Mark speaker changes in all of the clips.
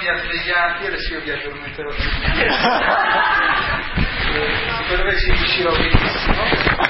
Speaker 1: vi ha svegliati, adesso io vi addormenterò. Secondo me ci riuscirò benissimo.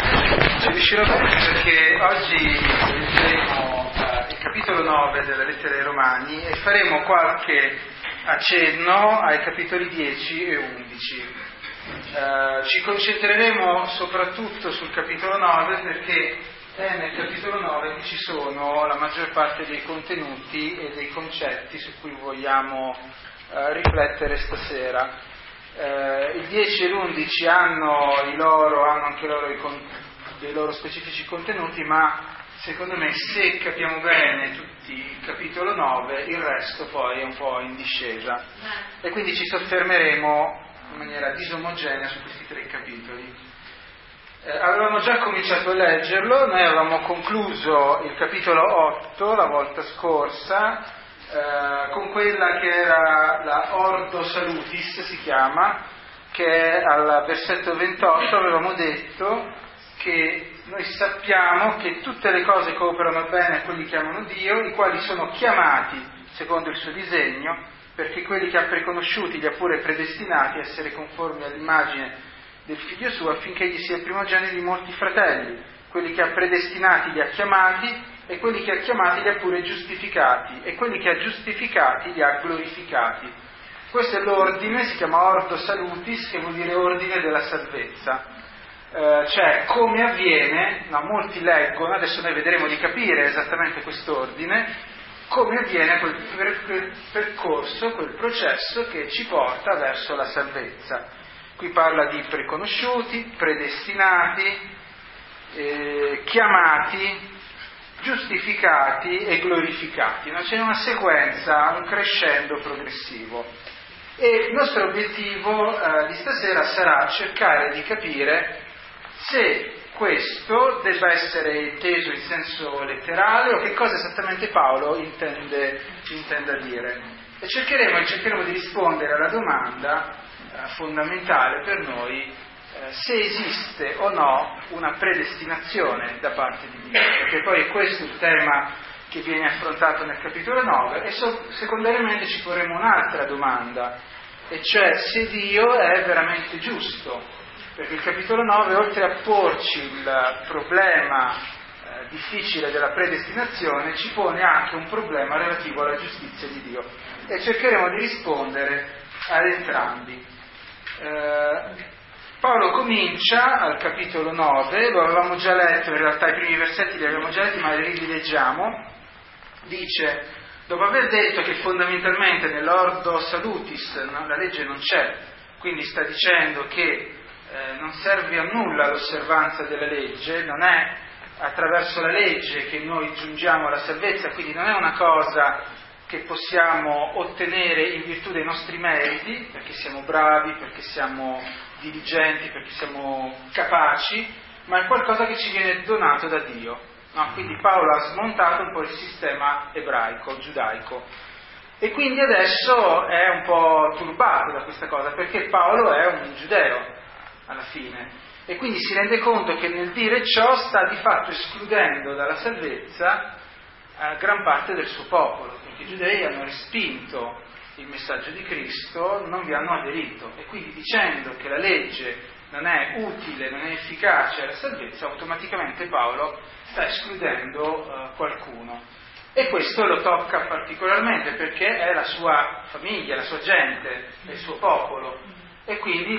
Speaker 1: Perché oggi leggeremo il capitolo 9 della lettera ai Romani e faremo qualche accenno ai capitoli 10 e 11. Ci concentreremo soprattutto sul capitolo 9 perché è nel capitolo 9 che ci sono la maggior parte dei contenuti e dei concetti su cui vogliamo riflettere stasera. Il 10 e l'11 hanno anche loro dei loro specifici contenuti, ma secondo me se capiamo bene tutti il capitolo 9 il resto poi è un po' in discesa e quindi ci soffermeremo in maniera disomogenea su questi 3 capitoli. Avevamo già cominciato a leggerlo, noi avevamo concluso il capitolo 8 la volta scorsa con quella che era la Ordo Salutis, si chiama, che al versetto 28 avevamo detto che noi sappiamo che tutte le cose cooperano bene a quelli che amano Dio, i quali sono chiamati secondo il suo disegno, perché quelli che ha preconosciuti li ha pure predestinati a essere conformi all'immagine del figlio suo, affinché egli sia il primogenito di molti fratelli. Quelli che ha predestinati li ha chiamati, e quelli che ha chiamati li ha pure giustificati, e quelli che ha giustificati li ha glorificati. Questo è l'ordine, si chiama Ordo Salutis, che vuol dire ordine della salvezza. Cioè come avviene, molti leggono, adesso noi vedremo di capire esattamente quest'ordine, come avviene quel percorso, quel processo che ci porta verso la salvezza. Qui parla di preconosciuti, predestinati, chiamati, giustificati e glorificati. C'è una sequenza, un crescendo progressivo. E il nostro obiettivo di stasera sarà cercare di capire se questo debba essere inteso in senso letterale o che cosa esattamente Paolo intenda dire. E cercheremo di rispondere alla domanda fondamentale per noi, se esiste o no una predestinazione da parte di Dio, perché poi è questo il tema che viene affrontato nel capitolo 9 e secondariamente ci porremo un'altra domanda, e cioè se Dio è veramente giusto, perché il capitolo 9 oltre a porci il problema difficile della predestinazione ci pone anche un problema relativo alla giustizia di Dio e cercheremo di rispondere ad entrambi. Paolo comincia al capitolo 9, lo avevamo già letto, in realtà i primi versetti li avevamo già letti, ma li rileggiamo. Dice, dopo aver detto che fondamentalmente nell'Ordo Salutis la legge non c'è, quindi sta dicendo che non serve a nulla l'osservanza della legge, non è attraverso la legge che noi giungiamo alla salvezza, quindi non è una cosa che possiamo ottenere in virtù dei nostri meriti, perché siamo bravi, perché siamo diligenti, perché siamo capaci, ma è qualcosa che ci viene donato da Dio. Quindi Paolo ha smontato un po' il sistema ebraico, giudaico, e quindi adesso è un po' turbato da questa cosa, perché Paolo è un giudeo alla fine, e quindi si rende conto che nel dire ciò sta di fatto escludendo dalla salvezza gran parte del suo popolo, perché i giudei hanno respinto il messaggio di Cristo, non vi hanno aderito, e quindi dicendo che la legge non è utile, non è efficace alla salvezza, automaticamente Paolo sta escludendo qualcuno. E questo lo tocca particolarmente perché è la sua famiglia, la sua gente, è il suo popolo, e quindi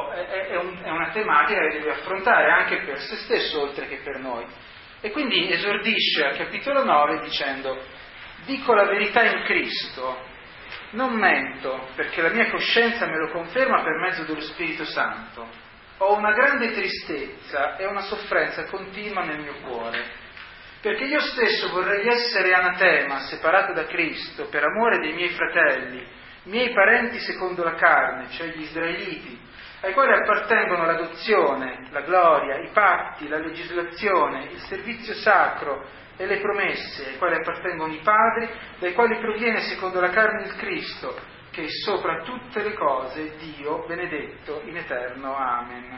Speaker 1: è una tematica che deve affrontare anche per se stesso oltre che per noi. E quindi esordisce al capitolo 9 dicendo: dico la verità in Cristo, non mento, perché la mia coscienza me lo conferma per mezzo dello Spirito Santo. Ho una grande tristezza e una sofferenza continua nel mio cuore, perché io stesso vorrei essere anatema, separato da Cristo, per amore dei miei fratelli, miei parenti secondo la carne, cioè gli israeliti, ai quali appartengono l'adozione, la gloria, i patti, la legislazione, il servizio sacro e le promesse, ai quali appartengono i padri, dai quali proviene secondo la carne il Cristo, che è sopra tutte le cose Dio benedetto in eterno. Amen.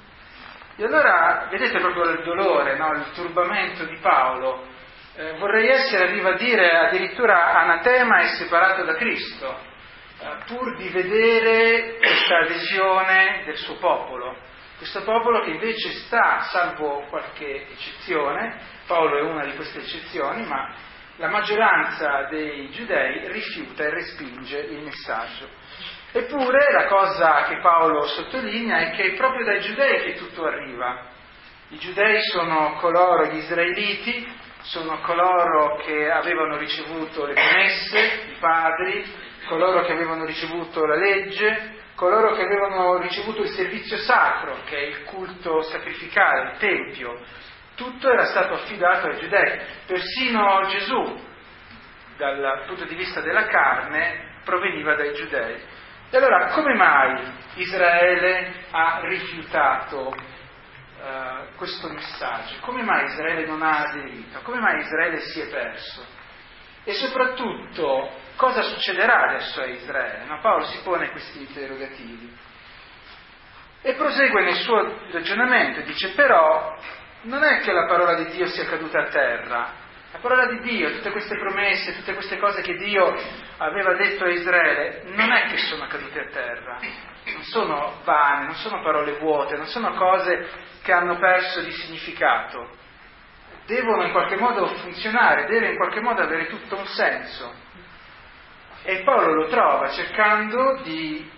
Speaker 1: E allora vedete proprio il dolore, il turbamento di Paolo. Vorrei essere, arriva a dire addirittura anatema e separato da Cristo. pur di vedere questa adesione del suo popolo. Questo popolo che invece sta, salvo qualche eccezione, Paolo è una di queste eccezioni, ma la maggioranza dei giudei rifiuta e respinge il messaggio. Eppure la cosa che Paolo sottolinea è che è proprio dai giudei che tutto arriva. I giudei sono coloro, gli israeliti, sono coloro che avevano ricevuto le promesse, i padri, coloro che avevano ricevuto la legge, coloro che avevano ricevuto il servizio sacro, che è il culto sacrificale, il tempio. Tutto era stato affidato ai giudei. Persino Gesù, dal punto di vista della carne, proveniva dai giudei. E allora, come mai Israele ha rifiutato questo messaggio? Come mai Israele non ha aderito? Come mai Israele si è perso? E soprattutto, cosa succederà adesso a Israele? No? Paolo si pone questi interrogativi e prosegue nel suo ragionamento, dice: però non è che la parola di Dio sia caduta a terra. La parola di Dio, tutte queste promesse, tutte queste cose che Dio aveva detto a Israele, non è che sono cadute a terra, non sono vane, non sono parole vuote, non sono cose che hanno perso di significato. Devono in qualche modo funzionare, deve in qualche modo avere tutto un senso. E Paolo lo trova cercando di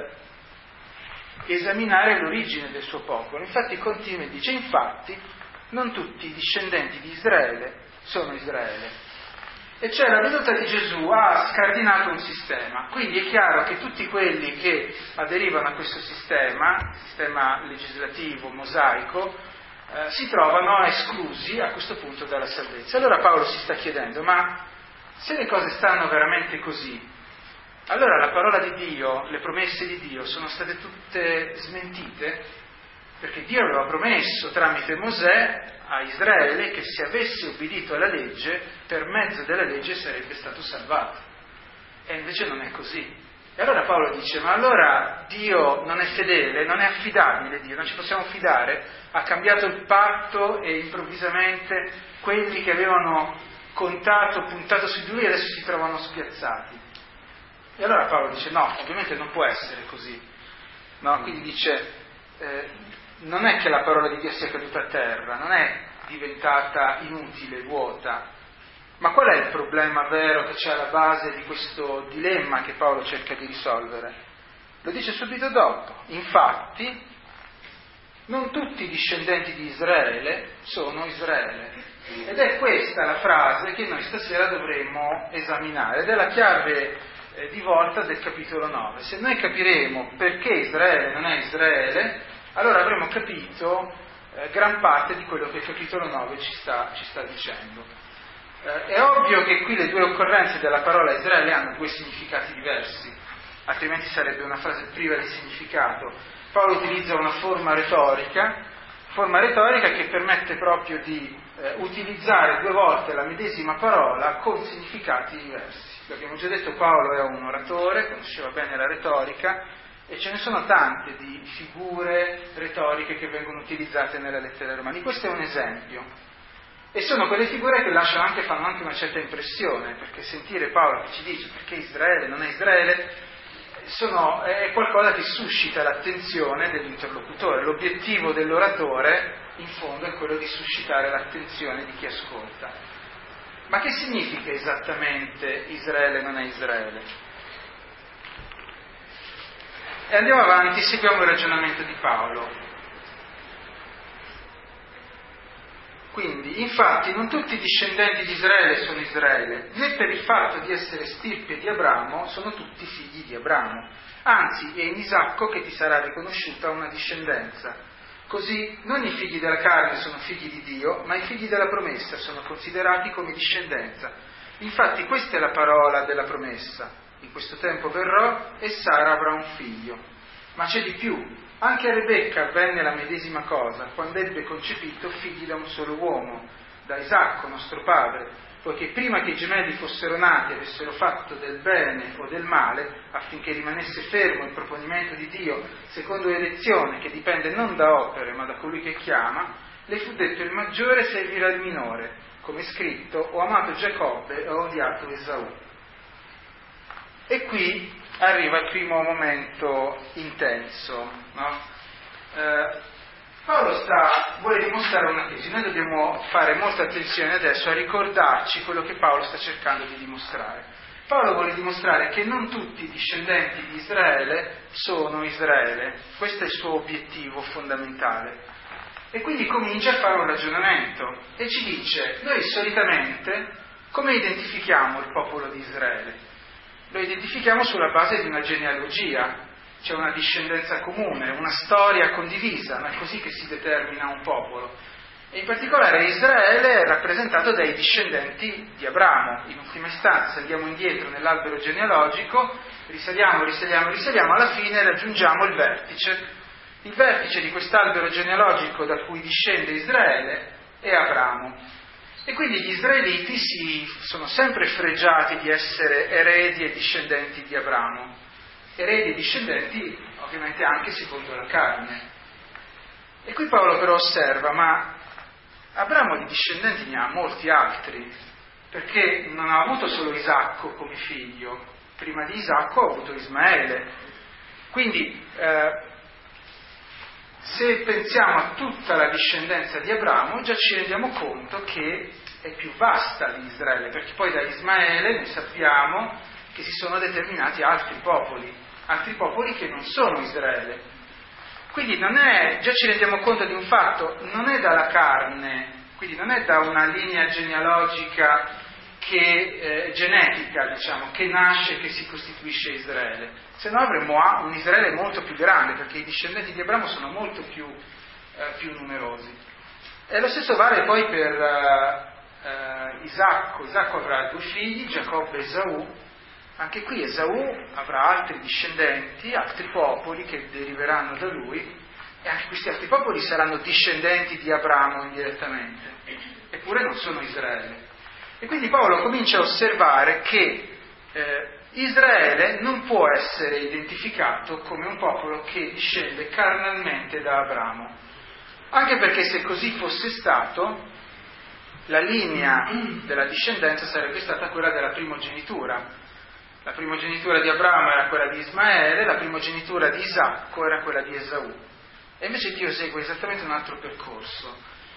Speaker 1: esaminare l'origine del suo popolo. Infatti continua e dice: infatti non tutti i discendenti di Israele sono Israele. E cioè la venuta di Gesù ha scardinato un sistema. Quindi è chiaro che tutti quelli che aderivano a questo sistema legislativo, mosaico, si trovano esclusi a questo punto dalla salvezza. Allora Paolo si sta chiedendo: ma se le cose stanno veramente così, allora la parola di Dio, le promesse di Dio sono state tutte smentite? Perché Dio aveva promesso tramite Mosè a Israele che se avesse obbedito alla legge, per mezzo della legge sarebbe stato salvato. E invece non è così. E allora Paolo dice: ma allora Dio non è fedele, non è affidabile Dio, non ci possiamo fidare? Ha cambiato il patto e improvvisamente quelli che avevano contato, puntato su di lui, adesso si trovano spiazzati. E allora Paolo dice: no, ovviamente non può essere così. No? Quindi dice: non è che la parola di Dio sia caduta a terra, non è diventata inutile, vuota. Ma qual è il problema vero che c'è alla base di questo dilemma che Paolo cerca di risolvere? Lo dice subito dopo: infatti non tutti i discendenti di Israele sono Israele. Ed è questa la frase che noi stasera dovremmo esaminare, ed è la chiave di volta del capitolo 9. Se noi capiremo perché Israele non è Israele, allora avremo capito gran parte di quello che il capitolo 9 ci sta dicendo. È ovvio che qui le due occorrenze della parola Israele hanno due significati diversi, altrimenti sarebbe una frase priva di significato. Paolo utilizza una forma retorica che permette proprio di utilizzare due volte la medesima parola con significati diversi. Abbiamo già detto, Paolo è un oratore, conosceva bene la retorica, e ce ne sono tante di figure retoriche che vengono utilizzate nelle lettere ai Romani. Questo è un esempio. E sono quelle figure che fanno anche una certa impressione, perché sentire Paolo che ci dice perché Israele non è Israele è qualcosa che suscita l'attenzione dell'interlocutore. L'obiettivo dell'oratore, in fondo, è quello di suscitare l'attenzione di chi ascolta. Ma che significa esattamente Israele non è Israele? E andiamo avanti, seguiamo il ragionamento di Paolo. Quindi, infatti, non tutti i discendenti di Israele sono Israele, né per il fatto di essere stirpe di Abramo sono tutti figli di Abramo. Anzi, è in Isacco che ti sarà riconosciuta una discendenza. Così, non i figli della carne sono figli di Dio, ma i figli della promessa sono considerati come discendenza. Infatti, questa è la parola della promessa. In questo tempo verrò e Sara avrà un figlio. Ma c'è di più. Anche a Rebecca avvenne la medesima cosa, quando ebbe concepito figli da un solo uomo, da Isacco, nostro padre, poiché prima che i gemelli fossero nati e avessero fatto del bene o del male, affinché rimanesse fermo il proponimento di Dio, secondo l'elezione che dipende non da opere, ma da colui che chiama, le fu detto: il maggiore servirà il minore, come scritto: ho amato Giacobbe e ho odiato Esaù. E qui arriva il primo momento intenso, no? Paolo vuole dimostrare una tesi. Noi dobbiamo fare molta attenzione adesso a ricordarci quello che Paolo sta cercando di dimostrare. Paolo vuole dimostrare che non tutti i discendenti di Israele sono Israele. Questo è il suo obiettivo fondamentale. E quindi comincia a fare un ragionamento e ci dice: noi solitamente come identifichiamo il popolo di Israele? Lo identifichiamo sulla base di una genealogia. C'è una discendenza comune, una storia condivisa, ma è così che si determina un popolo. E in particolare Israele è rappresentato dai discendenti di Abramo. In ultima istanza andiamo indietro nell'albero genealogico, risaliamo, alla fine raggiungiamo il vertice. Il vertice di quest'albero genealogico da cui discende Israele è Abramo. E quindi gli israeliti si sono sempre fregiati di essere eredi e discendenti di Abramo. Eredi e discendenti ovviamente anche secondo la carne. E qui Paolo però osserva: ma Abramo di discendenti ne ha molti altri, perché non ha avuto solo Isacco come figlio, prima di Isacco ha avuto Ismaele. Quindi se pensiamo a tutta la discendenza di Abramo già ci rendiamo conto che è più vasta di Israele, perché poi da Ismaele noi sappiamo che si sono determinati altri popoli che non sono Israele. Quindi già ci rendiamo conto di un fatto: non è dalla carne, quindi non è da una linea genealogica genetica, che nasce, che si costituisce Israele, se no avremmo un Israele molto più grande, perché i discendenti di Abramo sono molto più numerosi. E lo stesso vale poi per Isacco. Isacco avrà 2 figli, Giacobbe e Esaù. Anche qui Esaù avrà altri discendenti, altri popoli che deriveranno da lui, e anche questi altri popoli saranno discendenti di Abramo indirettamente, eppure non sono Israele. E quindi Paolo comincia a osservare che Israele non può essere identificato come un popolo che discende carnalmente da Abramo, anche perché se così fosse stato, la linea della discendenza sarebbe stata quella della primogenitura. La primogenitura di Abramo era quella di Ismaele, la primogenitura di Isacco era quella di Esaù. E invece Dio segue esattamente un altro percorso.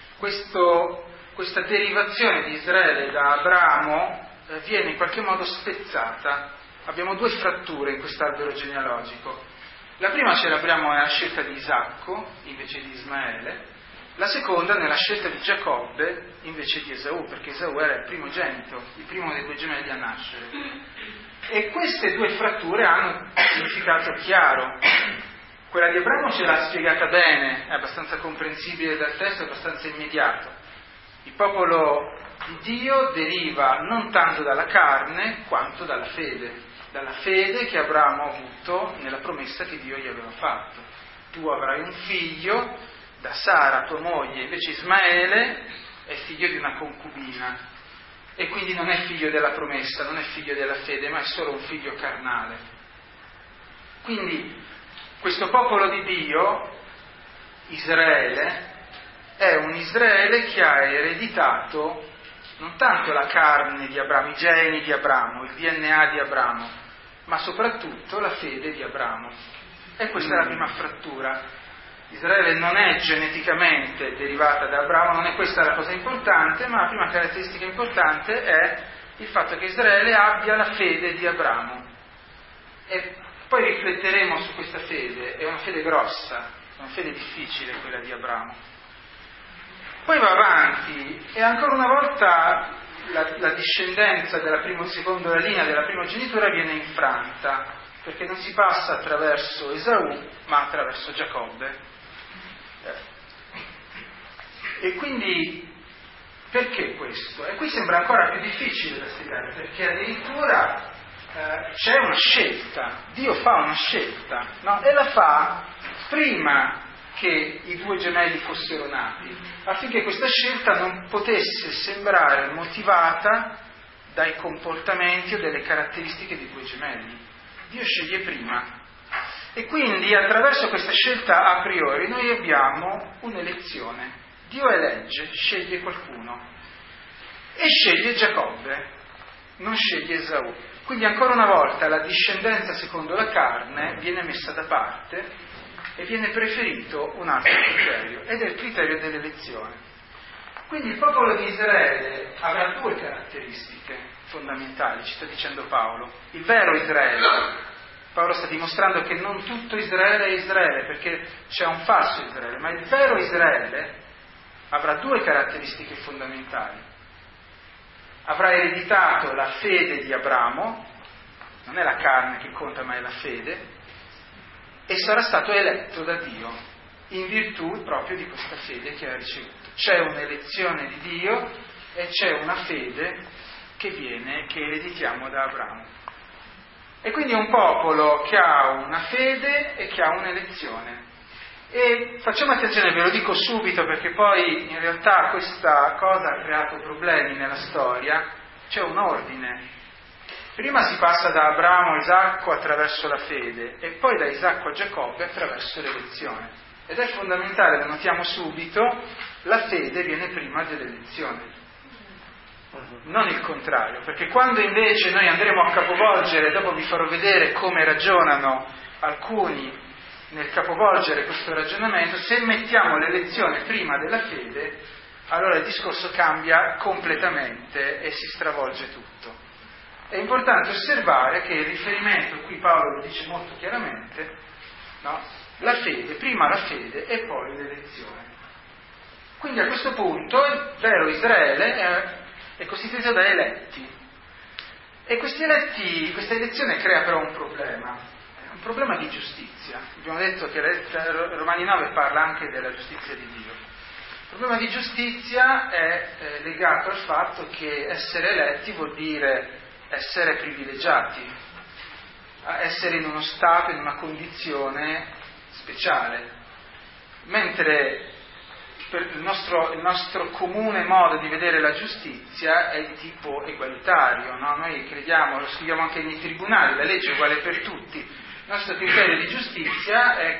Speaker 1: Questa derivazione di Israele da Abramo viene in qualche modo spezzata. Abbiamo 2 fratture in quest'albero genealogico. La prima celebriamo nella scelta di Isacco invece di Ismaele, la seconda nella scelta di Giacobbe invece di Esaù, perché Esaù era il primogenito, il primo dei 2 gemelli a nascere. E queste 2 fratture hanno un significato chiaro. Quella di Abramo ce l'ha spiegata bene, è abbastanza comprensibile dal testo, è abbastanza immediato. Il popolo di Dio deriva non tanto dalla carne quanto dalla fede che Abramo ha avuto nella promessa che Dio gli aveva fatto. Tu avrai un figlio da Sara, tua moglie. Invece Ismaele è figlio di una concubina, e quindi non è figlio della promessa, non è figlio della fede, ma è solo un figlio carnale. Quindi questo popolo di Dio, Israele, è un Israele che ha ereditato non tanto la carne di Abramo, i geni di Abramo, il DNA di Abramo, ma soprattutto la fede di Abramo. E questa è la prima frattura. Israele non è geneticamente derivata da Abramo, non è questa la cosa importante, ma la prima caratteristica importante è il fatto che Israele abbia la fede di Abramo. E poi rifletteremo su questa fede. È una fede grossa, è una fede difficile quella di Abramo. Poi va avanti e ancora una volta la discendenza secondo la linea della primogenitura viene infranta, perché non si passa attraverso Esaù ma attraverso Giacobbe. E quindi perché questo? E qui sembra ancora più difficile da spiegare, perché addirittura c'è una scelta, Dio fa una scelta, no? E la fa prima che i 2 gemelli fossero nati, affinché questa scelta non potesse sembrare motivata dai comportamenti o dalle caratteristiche dei 2 gemelli. Dio sceglie prima. E quindi attraverso questa scelta a priori noi abbiamo un'elezione. Dio elegge, sceglie qualcuno e sceglie Giacobbe, non sceglie Esaù. Quindi ancora una volta la discendenza secondo la carne viene messa da parte e viene preferito un altro criterio, ed è il criterio dell'elezione. Quindi il popolo di Israele avrà due caratteristiche fondamentali, ci sta dicendo Paolo. Il vero Israele, Paolo sta dimostrando che non tutto Israele è Israele, perché c'è un falso Israele, ma il vero Israele avrà due caratteristiche fondamentali. Avrà ereditato la fede di Abramo, non è la carne che conta ma è la fede, e sarà stato eletto da Dio in virtù proprio di questa fede che ha ricevuto. C'è un'elezione di Dio e c'è una fede che ereditiamo da Abramo. E quindi è un popolo che ha una fede e che ha un'elezione. E facciamo attenzione, ve lo dico subito perché poi in realtà questa cosa ha creato problemi nella storia. C'è un ordine. Prima si passa da Abramo a Isacco attraverso la fede e poi da Isacco a Giacobbe attraverso l'elezione. Ed è fondamentale, lo notiamo subito, la fede viene prima dell'elezione, non il contrario, perché quando invece noi andremo a capovolgere, dopo vi farò vedere come ragionano alcuni nel capovolgere questo ragionamento, se mettiamo l'elezione prima della fede, allora il discorso cambia completamente e si stravolge tutto. È importante osservare che il riferimento, qui Paolo lo dice molto chiaramente, no? La fede, prima la fede e poi l'elezione. Quindi a questo punto il vero Israele è costituito da eletti. E questa elezione crea però un problema di giustizia. Abbiamo detto che Romani 9 parla anche della giustizia di Dio. Il problema di giustizia è legato al fatto che essere eletti vuol dire essere privilegiati, essere in uno stato, in una condizione speciale, mentre il nostro comune modo di vedere la giustizia è di tipo egualitario, no? Noi crediamo, lo scriviamo anche nei tribunali, la legge è uguale per tutti. Il nostro criterio di giustizia è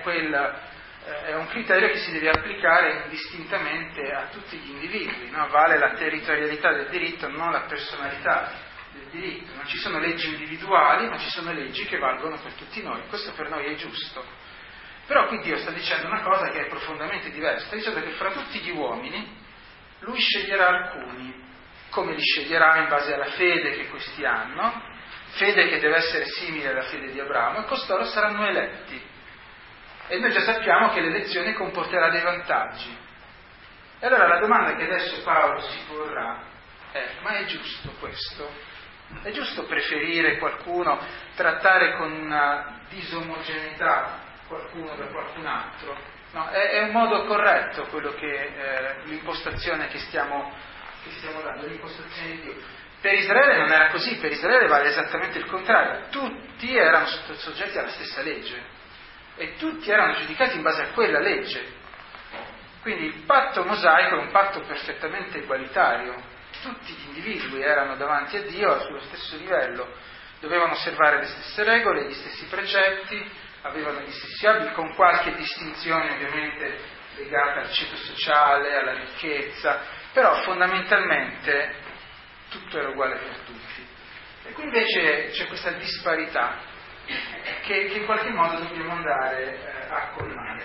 Speaker 1: un criterio che si deve applicare indistintamente a tutti gli individui, no? Vale la territorialità del diritto, non la personalità del diritto. Non ci sono leggi individuali, ma ci sono leggi che valgono per tutti noi. Questo per noi è giusto. Però qui Dio sta dicendo una cosa che è profondamente diversa. Sta dicendo che fra tutti gli uomini Lui sceglierà alcuni. Come li sceglierà? In base alla fede che questi hanno, fede che deve essere simile alla fede di Abramo, e costoro saranno eletti. E noi già sappiamo che l'elezione comporterà dei vantaggi. E allora la domanda che adesso Paolo si porrà è: ma è giusto questo? È giusto preferire qualcuno, trattare con una disomogeneità qualcuno da qualcun altro? No, è un modo corretto quello che l'impostazione che stiamo dando, l'impostazione di Dio. Per Israele non era così, per Israele vale esattamente il contrario. Tutti erano soggetti alla stessa legge e tutti erano giudicati in base a quella legge. Quindi il patto mosaico è un patto perfettamente egualitario. Tutti gli individui erano davanti a Dio sullo stesso livello, dovevano osservare le stesse regole, gli stessi precetti, avevano gli stessi abiti, con qualche distinzione ovviamente legata al ceto sociale, alla ricchezza, però fondamentalmente tutto era uguale per tutti. E qui invece c'è questa disparità che in qualche modo dobbiamo andare a colmare.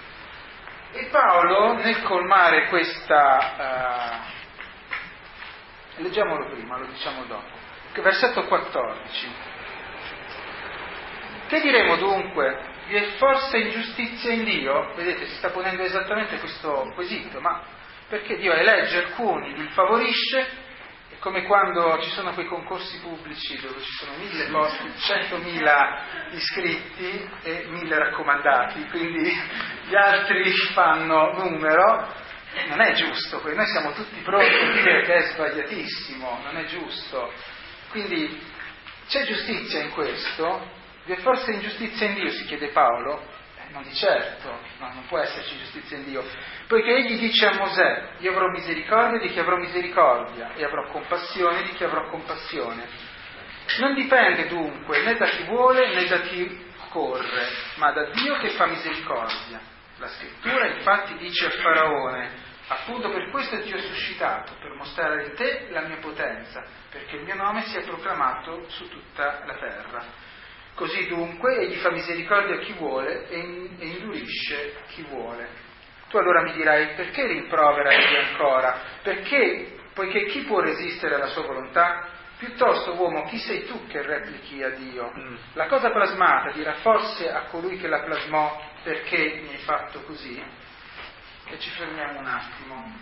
Speaker 1: E Paolo, nel colmare questa... leggiamolo prima, lo diciamo dopo. Versetto 14. Che diremo dunque? Vi è forse ingiustizia in Dio? Vedete, si sta ponendo esattamente questo quesito, ma perché Dio elegge alcuni, li favorisce. È come quando ci sono quei concorsi pubblici dove ci sono 1000 posti, 100.000 iscritti e 1000 raccomandati, quindi gli altri fanno numero. Non è giusto, noi siamo tutti pronti a dire che è sbagliatissimo, non è giusto. Quindi c'è giustizia in questo? Vi è forse ingiustizia in Dio? Si chiede Paolo. Non di certo, no, non può esserci giustizia in Dio, poiché egli dice a Mosè: io avrò misericordia di chi avrò misericordia e avrò compassione di chi avrò compassione. Non dipende dunque né da chi vuole né da chi corre, ma da Dio che fa misericordia. La scrittura infatti dice a Faraone: Appunto per questo ti ho suscitato, per mostrare in te la mia potenza, perché il mio nome sia proclamato su tutta la terra. Così dunque egli fa misericordia a chi vuole e indurisce chi vuole. Tu allora mi dirai, perché rimproverati ancora? Perché, poiché chi può resistere alla sua volontà? Piuttosto, uomo, chi sei tu che replichi a Dio? La cosa plasmata dirà forse a colui che la plasmò, perché mi hai fatto così? E ci fermiamo un attimo.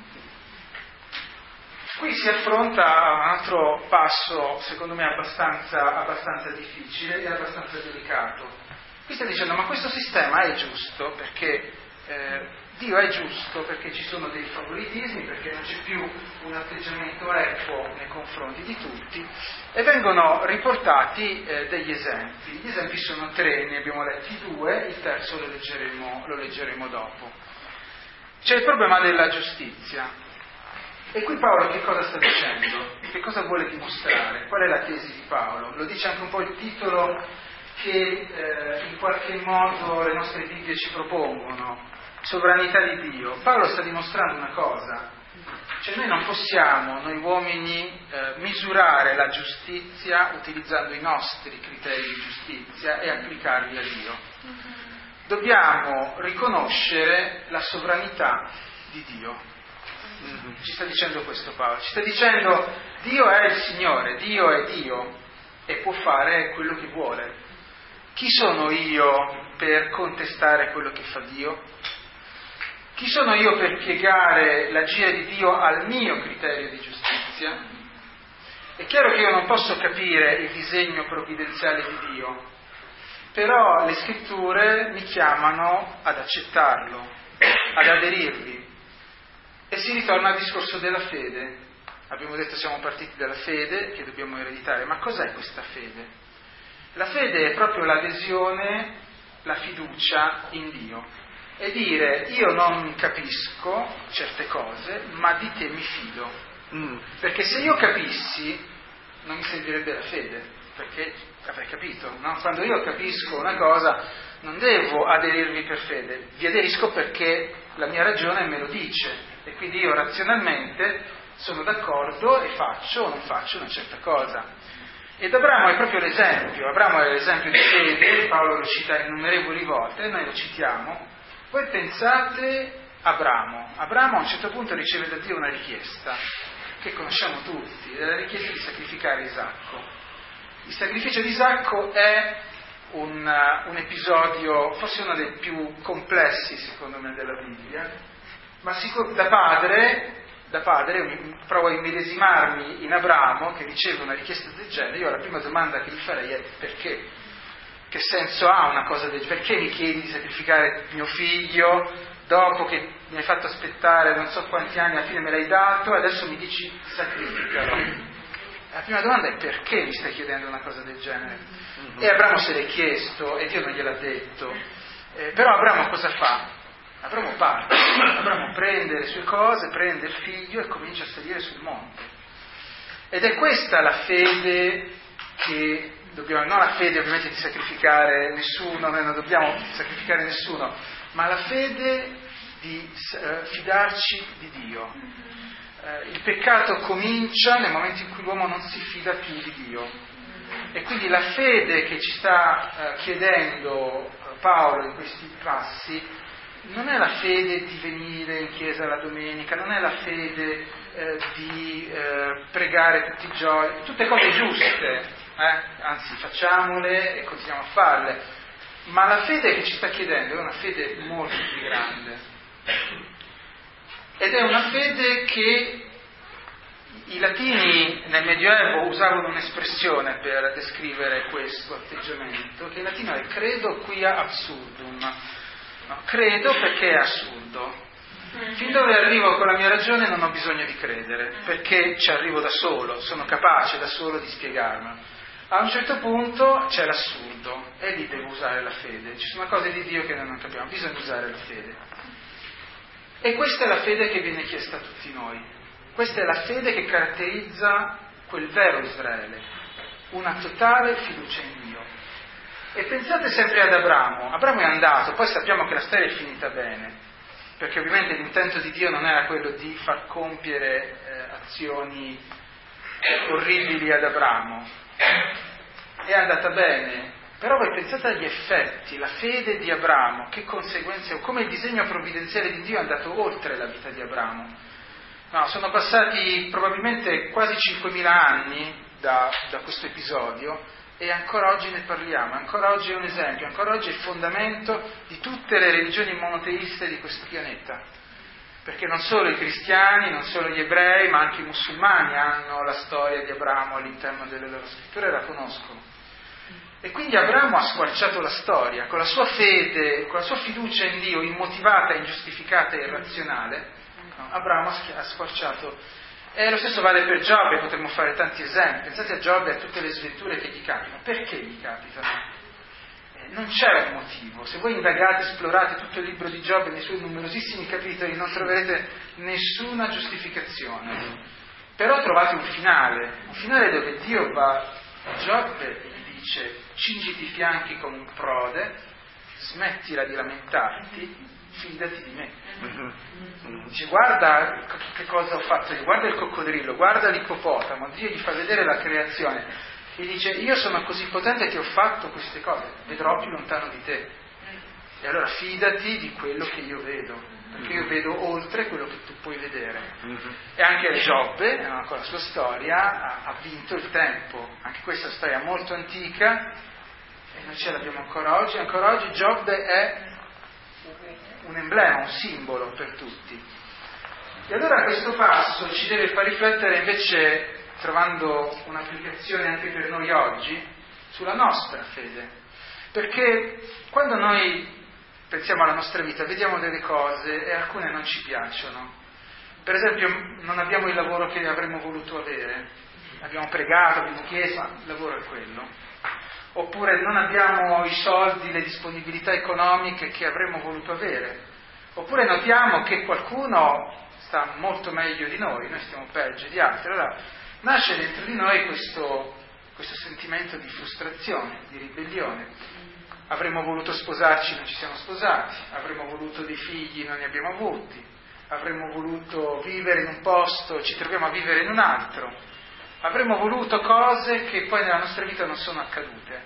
Speaker 1: Qui si affronta un altro passo, secondo me, abbastanza difficile e abbastanza delicato. Qui sta dicendo, ma questo sistema è giusto, perché Dio è giusto, perché ci sono dei favoritismi, perché non c'è più un atteggiamento equo nei confronti di tutti, e vengono riportati degli esempi. Gli esempi sono 3, ne abbiamo letti 2, il terzo lo leggeremo dopo. C'è il problema della giustizia. E qui Paolo che cosa sta dicendo? Che cosa vuole dimostrare? Qual è la tesi di Paolo? Lo dice anche un po' il titolo che in qualche modo le nostre Bibbie ci propongono. Sovranità di Dio. Paolo sta dimostrando una cosa. Cioè noi non possiamo, noi uomini, misurare la giustizia utilizzando i nostri criteri di giustizia e applicarli a Dio. Dobbiamo riconoscere la sovranità di Dio. Ci sta dicendo questo Paolo, ci sta dicendo Dio è il Signore, Dio è Dio e può fare quello che vuole. Chi sono io per contestare quello che fa Dio? Chi sono io per piegare l'agire di Dio al mio criterio di giustizia? È chiaro che io non posso capire il disegno provvidenziale di Dio, però le scritture mi chiamano ad accettarlo, ad aderirvi. E si ritorna al discorso della fede. Abbiamo detto siamo partiti dalla fede che dobbiamo ereditare, ma cos'è questa fede? La fede è proprio l'adesione, la fiducia in Dio. E dire io non capisco certe cose, ma di te mi fido. Perché se io capissi non mi servirebbe la fede, perché avrei capito, no? Quando io capisco una cosa non devo aderirvi per fede, vi aderisco perché la mia ragione me lo dice. E quindi io razionalmente sono d'accordo e faccio o non faccio una certa cosa. Ed Abramo è proprio l'esempio. Abramo è l'esempio di fede, Paolo lo cita innumerevoli volte, noi lo citiamo. Voi pensate Abramo a un certo punto riceve da Dio una richiesta, che conosciamo tutti, è la richiesta di sacrificare Isacco. Il sacrificio di Isacco è un episodio, forse uno dei più complessi secondo me della Bibbia, ma da padre provo a immedesimarmi in Abramo che riceve una richiesta del genere. Io la prima domanda che gli farei è perché? Che senso ha una cosa del genere? Perché mi chiedi di sacrificare mio figlio dopo che mi hai fatto aspettare non so quanti anni, alla fine me l'hai dato e adesso mi dici sacrificalo? La prima domanda è perché mi stai chiedendo una cosa del genere? E Abramo se l'è chiesto e Dio non gliel'ha detto. Però Abramo cosa fa? Abramo parte, Abramo prende le sue cose, prende il figlio e comincia a salire sul monte. Ed è questa la fede che dobbiamo, non la fede ovviamente di sacrificare nessuno, noi non dobbiamo sacrificare nessuno, ma la fede di fidarci di Dio. Il peccato comincia nel momento in cui l'uomo non si fida più di Dio. E quindi la fede che ci sta chiedendo Paolo in questi passi non è la fede di venire in chiesa la domenica, non è la fede di pregare tutti i giorni, tutte cose giuste, anzi facciamole e continuiamo a farle, ma la fede che ci sta chiedendo è una fede molto più grande ed è una fede che i latini nel Medioevo usavano un'espressione per descrivere questo atteggiamento, che in latino è credo quia absurdum. No, credo perché è assurdo. Fin dove arrivo con la mia ragione non ho bisogno di credere, perché ci arrivo da solo, sono capace da solo di spiegarmelo. A un certo punto c'è l'assurdo e lì devo usare la fede. Ci sono cose di Dio che noi non capiamo, bisogna usare la fede. E questa è la fede che viene chiesta a tutti noi. Questa è la fede che caratterizza quel vero Israele, una totale fiducia in Dio. E pensate sempre ad Abramo. Abramo è andato, poi sappiamo che la storia è finita bene. perché ovviamente l'intento di Dio non era quello di far compiere azioni orribili ad Abramo. È andata bene, però voi pensate agli effetti, la fede di Abramo, che conseguenze, come il disegno provvidenziale di Dio è andato oltre la vita di Abramo. No, sono passati probabilmente quasi 5.000 anni da questo episodio, e ancora oggi ne parliamo, ancora oggi è un esempio, ancora oggi è il fondamento di tutte le religioni monoteiste di questo pianeta, perché non solo i cristiani, non solo gli ebrei, ma anche i musulmani hanno la storia di Abramo all'interno delle loro scritture e la conoscono. E quindi Abramo ha squarciato la storia, con la sua fede, con la sua fiducia in Dio, immotivata, ingiustificata e irrazionale, Abramo ha squarciato. E lo stesso vale per Giobbe, potremmo fare tanti esempi. Pensate a Giobbe e a tutte le sventure che gli capitano. Perché gli capitano? Non c'è un motivo. Se voi indagate, esplorate tutto il libro di Giobbe nei suoi numerosissimi capitoli, non troverete nessuna giustificazione. Però trovate un finale dove Dio va a Giobbe e gli dice: cingiti i fianchi come un prode, smettila di lamentarti, fidati di me. Dice: guarda che cosa ho fatto io, guarda il coccodrillo, guarda l'ippopotamo. Dio gli fa vedere la creazione e dice: io sono così potente che ho fatto queste cose, vedrò più lontano di te, e allora fidati di quello che io vedo, perché io vedo oltre quello che tu puoi vedere. E anche Giobbe, con la sua storia, ha vinto il tempo. Anche questa storia molto antica, e noi ce l'abbiamo ancora oggi Giobbe è un emblema, un simbolo per tutti. E allora questo passo ci deve far riflettere invece, trovando un'applicazione anche per noi oggi, sulla nostra fede. Perché quando noi pensiamo alla nostra vita, vediamo delle cose e alcune non ci piacciono. Per esempio, non abbiamo il lavoro che avremmo voluto avere, abbiamo pregato, abbiamo chiesto, ma il lavoro è quello. Oppure non abbiamo i soldi, le disponibilità economiche che avremmo voluto avere. Oppure notiamo che qualcuno sta molto meglio di noi stiamo peggio di altri. Allora nasce dentro di noi questo sentimento di frustrazione, di ribellione. Avremmo voluto sposarci, non ci siamo sposati. Avremmo voluto dei figli, non ne abbiamo avuti. Avremmo voluto vivere in un posto, ci troviamo a vivere in un altro. Avremmo voluto cose che poi nella nostra vita non sono accadute.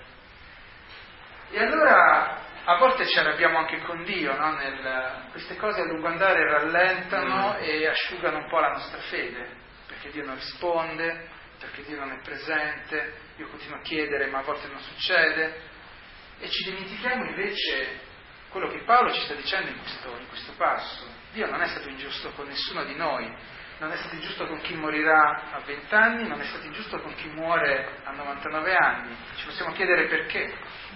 Speaker 1: E allora a volte ci arrabbiamo anche con Dio, no? Queste cose a lungo andare rallentano e asciugano un po' la nostra fede, perché Dio non risponde, perché Dio non è presente, io continuo a chiedere ma a volte non succede, e ci dimentichiamo invece quello che Paolo ci sta dicendo in questo passo. Dio non è stato ingiusto con nessuno di noi. Non è stato ingiusto con chi morirà a 20 anni, non è stato ingiusto con chi muore a 99 anni. Ci possiamo chiedere perché.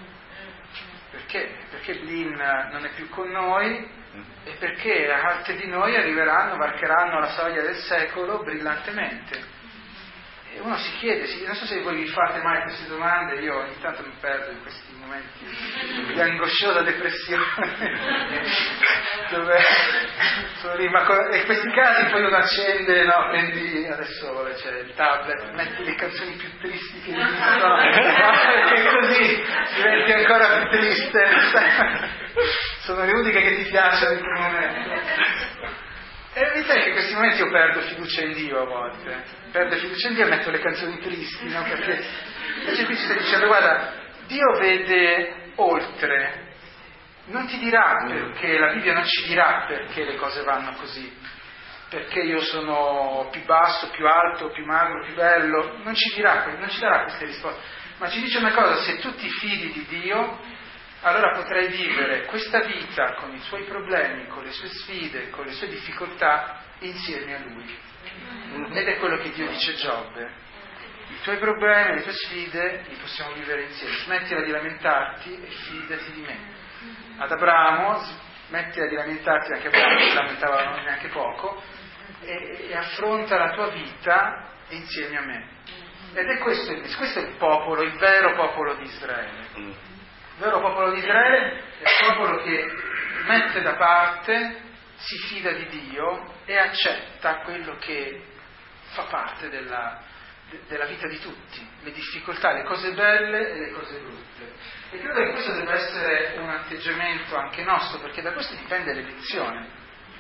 Speaker 1: Perché Blin non è più con noi e perché altre di noi varcheranno la soglia del secolo brillantemente. E uno si chiede, non so se voi vi fate mai queste domande, io ogni tanto mi perdo in questi momenti di angosciosa depressione dove sono lì, ma in questi casi poi uno accende, no, prendi, adesso c'è il tablet, metti le canzoni più tristi che esistono, perché così diventi ancora più triste, sono le uniche che ti piacciono in quel momento. E vedete che in questi momenti io perdo fiducia in Dio a volte, perdo fiducia in Dio e metto le canzoni tristi, no? Perché invece qui ci sta dicendo: guarda, Dio vede oltre, non ti dirà perché, la Bibbia non ci dirà perché le cose vanno così, perché io sono più basso, più alto, più magro, più bello, non ci darà queste risposte, ma ci dice una cosa: se tu ti fidi di Dio, allora potrai vivere questa vita con i suoi problemi, con le sue sfide, con le sue difficoltà insieme a Lui. Ed è quello che Dio dice a Giobbe: i tuoi problemi, le tue sfide li possiamo vivere insieme, smettila di lamentarti e fidati di me. Ad Abramo, smettila di lamentarti, anche Abramo si lamentava neanche poco, e affronta la tua vita insieme a me. Ed è questo è il popolo, il vero popolo di Israele. Il vero popolo di Israele è il popolo che mette da parte, si fida di Dio e accetta quello che fa parte della vita di tutti, le difficoltà, le cose belle e le cose brutte. E credo che questo debba essere un atteggiamento anche nostro, perché da questo dipende l'elezione.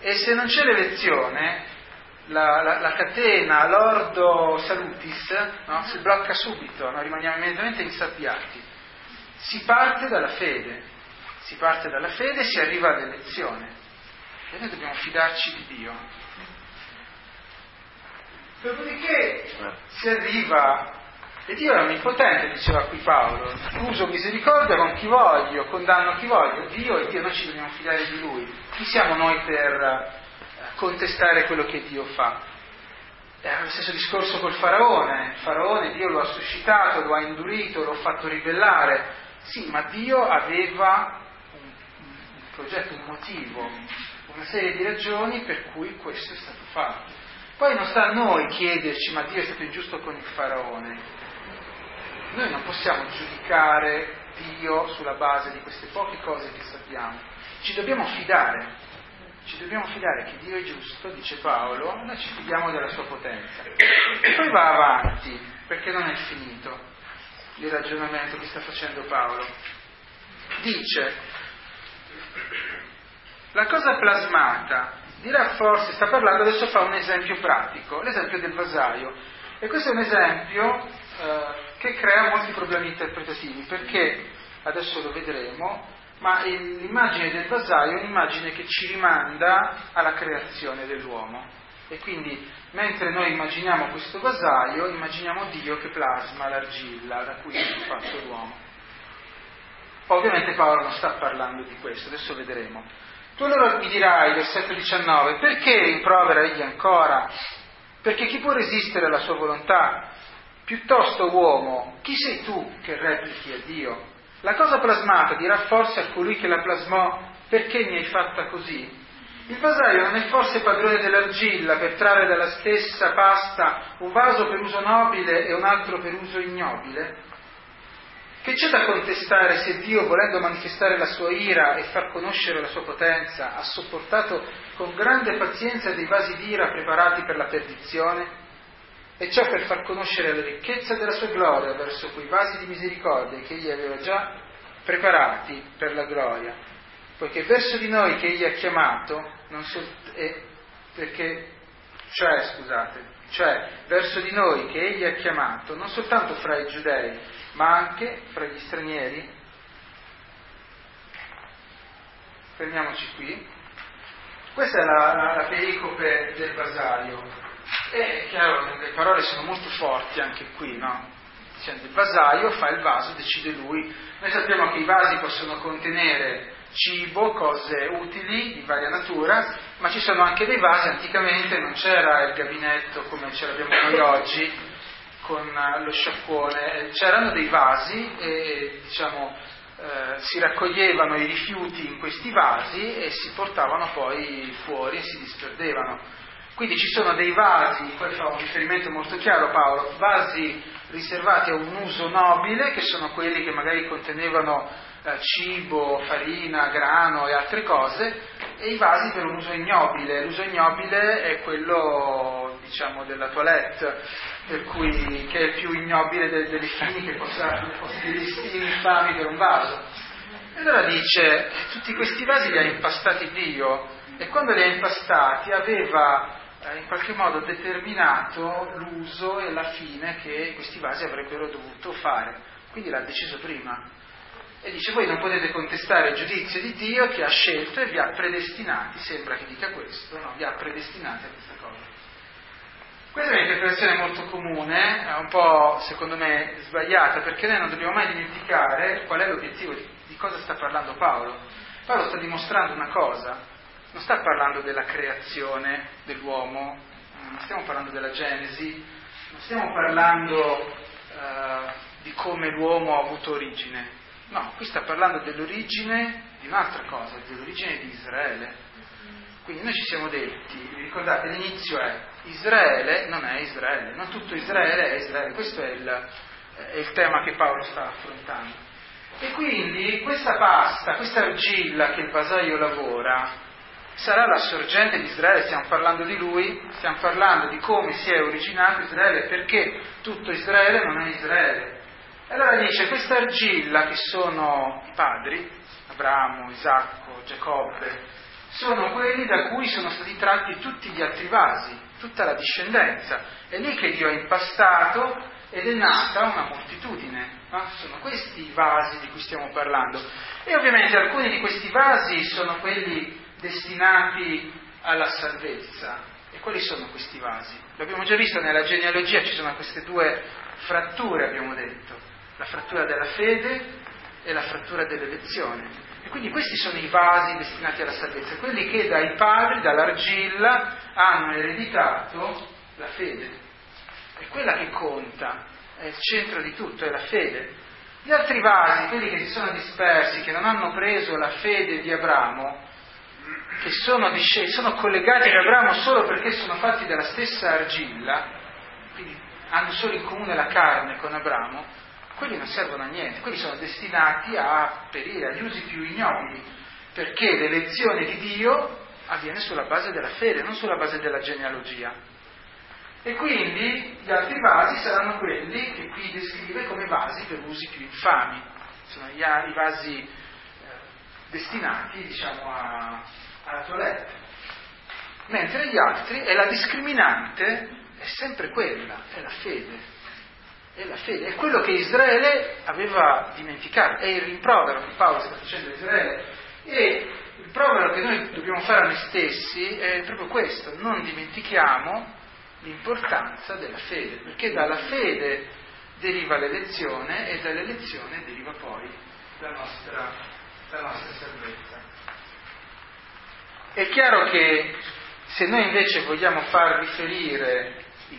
Speaker 1: E se non c'è l'elezione, la catena, l'ordo salutis, no? Si blocca subito, no? Rimaniamo immediatamente insabbiati. Si parte dalla fede, si arriva all'elezione e noi dobbiamo fidarci di Dio. Dopodiché si arriva, e Dio è onnipotente, diceva qui Paolo, uso misericordia con chi voglio, condanno chi voglio, Dio è Dio, noi ci dobbiamo fidare di Lui. Chi siamo noi per contestare quello che Dio fa? È lo stesso discorso col Faraone, Dio lo ha suscitato, lo ha indurito, lo ha fatto ribellare. Sì, ma Dio aveva un progetto, un motivo, una serie di ragioni per cui questo è stato fatto. Poi non sta a noi chiederci, ma Dio è stato ingiusto con il Faraone. Noi non possiamo giudicare Dio sulla base di queste poche cose che sappiamo. Ci dobbiamo fidare che Dio è giusto, dice Paolo, noi ci fidiamo della sua potenza. E poi va avanti, perché non è finito il ragionamento che sta facendo Paolo. Dice, la cosa plasmata dirà forse, sta parlando, adesso fa un esempio pratico, l'esempio del vasaio. E questo è un esempio che crea molti problemi interpretativi, perché, adesso lo vedremo, ma l'immagine del vasaio è un'immagine che ci rimanda alla creazione dell'uomo. E quindi, mentre noi immaginiamo questo vasaio, immaginiamo Dio che plasma l'argilla da cui è fatto l'uomo. Ovviamente Paolo non sta parlando di questo, adesso vedremo. Tu allora mi dirai, versetto 19, perché rimprovera egli ancora? Perché chi può resistere alla sua volontà? Piuttosto, uomo, chi sei tu che replichi a Dio? La cosa plasmata dirà forse a colui che la plasmò, perché mi hai fatta così? Il vasaio non è forse padrone dell'argilla per trarre dalla stessa pasta un vaso per uso nobile e un altro per uso ignobile? Che c'è da contestare se Dio, volendo manifestare la sua ira e far conoscere la sua potenza, ha sopportato con grande pazienza dei vasi d'ira preparati per la perdizione? E ciò per far conoscere la ricchezza della sua gloria verso quei vasi di misericordia che egli aveva già preparati per la gloria, poiché verso di noi che egli ha chiamato, verso di noi che egli ha chiamato, non soltanto fra i giudei, ma anche fra gli stranieri. Fermiamoci qui. Questa è la pericope del vasaio. E chiaro, le parole sono molto forti anche qui, no? Dicendo il vasaio fa il vaso, decide lui. Noi sappiamo che i vasi possono contenere cibo, cose utili di varia natura, ma ci sono anche dei vasi. Anticamente non c'era il gabinetto come ce l'abbiamo noi oggi con lo sciacquone, c'erano dei vasi e si raccoglievano i rifiuti in questi vasi e si portavano poi fuori e si disperdevano. Quindi ci sono dei vasi, poi fa un riferimento molto chiaro Paolo, vasi riservati a un uso nobile, che sono quelli che magari contenevano cibo, farina, grano e altre cose, e i vasi per un uso ignobile. L'uso ignobile è quello, della toilette, per cui che è più ignobile delle fini che possa dei destini infami per un vaso. E allora dice, tutti questi vasi li ha impastati Dio, e quando li ha impastati aveva in qualche modo determinato l'uso e la fine che questi vasi avrebbero dovuto fare, quindi l'ha deciso prima. E dice, voi non potete contestare il giudizio di Dio che ha scelto e vi ha predestinati, sembra che dica questo, no? Vi ha predestinati a questa cosa. Questa è un'interpretazione molto comune, un po' secondo me sbagliata, perché noi non dobbiamo mai dimenticare qual è l'obiettivo, di cosa sta parlando Paolo. Paolo sta dimostrando una cosa. Non sta parlando della creazione dell'uomo, non stiamo parlando della Genesi, non stiamo parlando di come l'uomo ha avuto origine. No, qui sta parlando dell'origine di un'altra cosa, dell'origine di Israele. Quindi noi ci siamo detti, vi ricordate, l'inizio è Israele non è Israele, non tutto Israele è Israele, questo è il tema che Paolo sta affrontando. E quindi questa pasta, questa argilla che il vasaio lavora, sarà la sorgente di Israele, stiamo parlando di lui, stiamo parlando di come si è originato Israele, perché tutto Israele non è Israele. E allora dice, questa argilla che sono i padri, Abramo, Isacco, Giacobbe, sono quelli da cui sono stati tratti tutti gli altri vasi, tutta la discendenza. È lì che Dio ha impastato ed è nata una moltitudine. No? Sono questi i vasi di cui stiamo parlando. E ovviamente alcuni di questi vasi sono quelli destinati alla salvezza. E quali sono questi vasi? L'abbiamo già visto nella genealogia, ci sono queste due fratture, abbiamo detto, la frattura della fede e la frattura dell'elezione. E quindi questi sono i vasi destinati alla salvezza, quelli che dai padri, dall'argilla, hanno ereditato la fede. È quella che conta, è il centro di tutto, è la fede. Gli altri vasi, quelli che si sono dispersi, che non hanno preso la fede di Abramo, che sono collegati ad Abramo solo perché sono fatti dalla stessa argilla, quindi hanno solo in comune la carne con Abramo, quelli non servono a niente, quelli sono destinati a perire, agli usi più ignobili, perché l'elezione di Dio avviene sulla base della fede, non sulla base della genealogia. E quindi gli altri vasi saranno quelli che qui descrive come vasi per usi più infami, sono i vasi destinati, diciamo, alla toilette. Mentre gli altri, e la discriminante è sempre quella, è la fede. È la fede, è quello che Israele aveva dimenticato, è il rimprovero che Paolo sta facendo a Israele. E il rimprovero che noi dobbiamo fare a noi stessi è proprio questo: non dimentichiamo l'importanza della fede, perché dalla fede deriva l'elezione e dall'elezione deriva poi la nostra salvezza. È chiaro che se noi invece vogliamo far riferire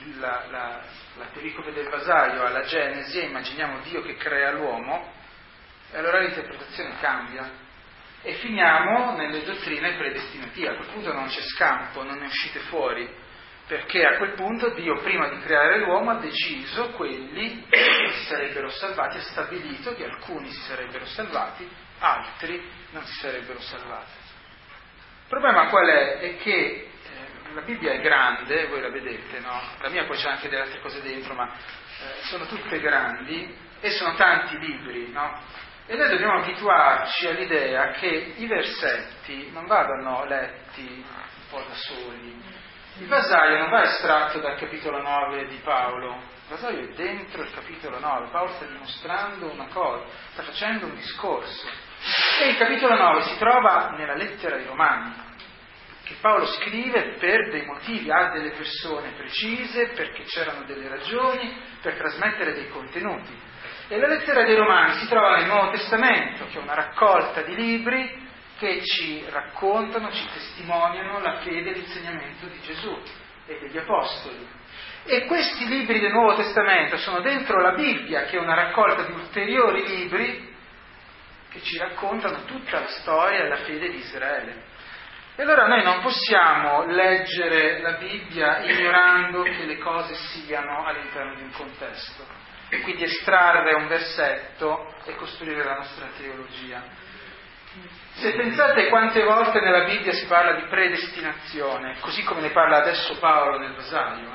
Speaker 1: la pericope del vasaio alla Genesi e immaginiamo Dio che crea l'uomo, allora l'interpretazione cambia e finiamo nelle dottrine predestinative. A quel punto non c'è scampo, non ne uscite fuori, perché a quel punto Dio, prima di creare l'uomo, ha deciso quelli che si sarebbero salvati, ha stabilito che alcuni si sarebbero salvati, altri non si sarebbero salvati. Il problema qual è? È che la Bibbia è grande, voi la vedete, no? La mia poi c'è anche delle altre cose dentro, ma sono tutte grandi e sono tanti libri, no? E noi dobbiamo abituarci all'idea che i versetti non vadano letti un po' da soli. Il vasaio non va estratto dal capitolo 9 di Paolo, il vasaio è dentro il capitolo 9, Paolo sta dimostrando una cosa, sta facendo un discorso. E il capitolo 9 si trova nella lettera ai Romani, che Paolo scrive per dei motivi, ha delle persone precise, perché c'erano delle ragioni, per trasmettere dei contenuti. E la lettera dei Romani si trova nel Nuovo Testamento, che è una raccolta di libri che ci raccontano, ci testimoniano la fede e l'insegnamento di Gesù e degli Apostoli. E questi libri del Nuovo Testamento sono dentro la Bibbia, che è una raccolta di ulteriori libri che ci raccontano tutta la storia e la fede di Israele. E allora noi non possiamo leggere la Bibbia ignorando che le cose siano all'interno di un contesto, e quindi estrarre un versetto e costruire la nostra teologia. Se pensate quante volte nella Bibbia si parla di predestinazione, così come ne parla adesso Paolo nel vasaio,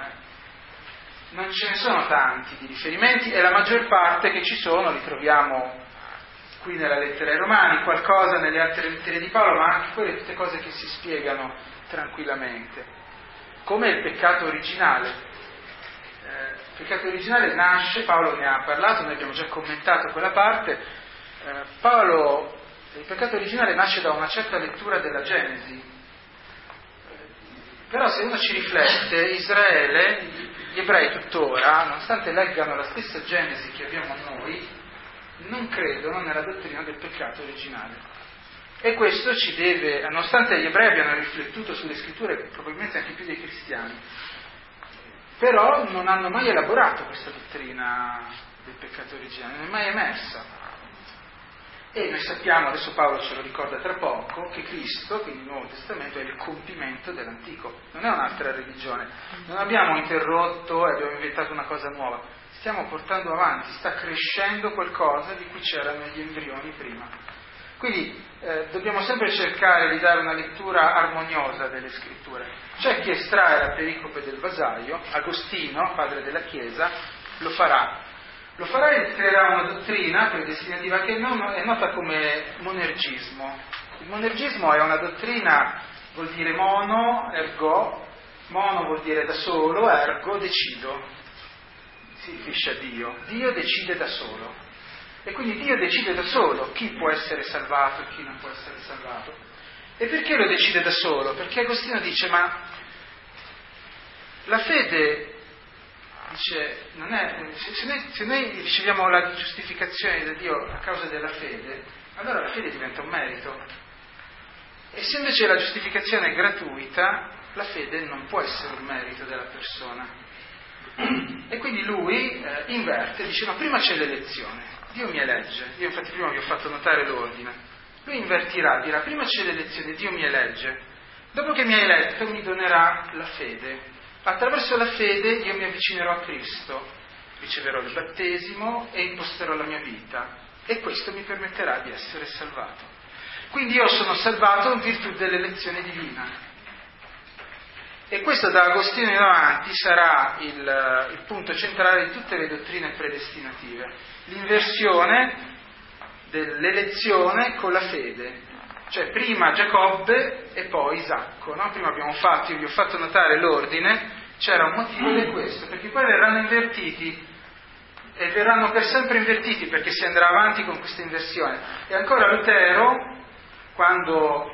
Speaker 1: non ce ne sono tanti di riferimenti, e la maggior parte che ci sono li troviamo qui nella lettera ai Romani, qualcosa nelle altre lettere di Paolo, ma anche quelle tutte cose che si spiegano tranquillamente, come il peccato originale. Il peccato originale nasce, Paolo ne ha parlato, noi abbiamo già commentato quella parte. Il peccato originale nasce da una certa lettura della Genesi, però se uno ci riflette, Israele, gli ebrei tuttora, nonostante leggano la stessa Genesi che abbiamo noi, non credono nella dottrina del peccato originale. E questo ci deve, nonostante gli ebrei abbiano riflettuto sulle scritture, probabilmente anche più dei cristiani, però non hanno mai elaborato questa dottrina del peccato originale, non è mai emersa. E noi sappiamo, adesso Paolo ce lo ricorda tra poco, che Cristo, quindi il Nuovo Testamento, è il compimento dell'Antico, non è un'altra religione. Non abbiamo interrotto e abbiamo inventato una cosa nuova, stiamo portando avanti, sta crescendo qualcosa di cui c'erano gli embrioni prima. Quindi dobbiamo sempre cercare di dare una lettura armoniosa delle scritture. C'è chi estrae la pericope del vasaio, Agostino, padre della Chiesa, lo farà e creerà una dottrina predestinativa che è nota come monergismo. Il monergismo è una dottrina, vuol dire mono, ergo, mono vuol dire da solo, ergo, decido, si riferisce a Dio. Dio decide da solo. E quindi Dio decide da solo chi può essere salvato e chi non può essere salvato. E perché lo decide da solo? Perché Agostino dice, ma la fede, dice, non è, se noi riceviamo la giustificazione da Dio a causa della fede, allora la fede diventa un merito. E se invece la giustificazione è gratuita, la fede non può essere un merito della persona. E quindi lui inverte, dice, no, prima c'è l'elezione, Dio mi elegge, io infatti prima vi ho fatto notare l'ordine, lui invertirà, dirà, prima c'è l'elezione, Dio mi elegge, dopo che mi ha eletto mi donerà la fede, attraverso la fede io mi avvicinerò a Cristo, riceverò il battesimo e imposterò la mia vita, e questo mi permetterà di essere salvato. Quindi io sono salvato in virtù dell'elezione divina. E questo da Agostino in avanti sarà il punto centrale di tutte le dottrine predestinative. L'inversione dell'elezione con la fede. Cioè prima Giacobbe e poi Isacco. No? Prima io vi ho fatto notare l'ordine, c'era un motivo di questo, perché poi verranno invertiti e verranno per sempre invertiti perché si andrà avanti con questa inversione. E ancora Lutero, quando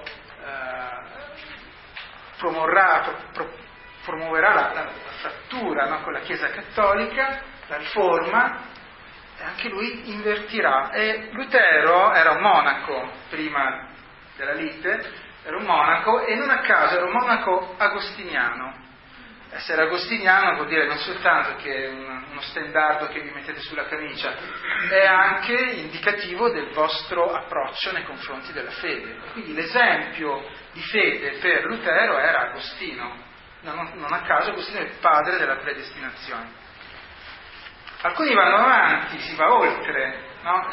Speaker 1: promuoverà la frattura, no, con la Chiesa cattolica, la riforma, e anche lui invertirà. E Lutero era un monaco prima della lite, era un monaco, e non a caso era un monaco agostiniano. Essere agostiniano vuol dire non soltanto che è uno stendardo che vi mettete sulla camicia, è anche indicativo del vostro approccio nei confronti della fede. Quindi l'esempio di fede per Lutero era Agostino, non a caso Agostino è il padre della predestinazione. Alcuni vanno avanti, si va oltre, no?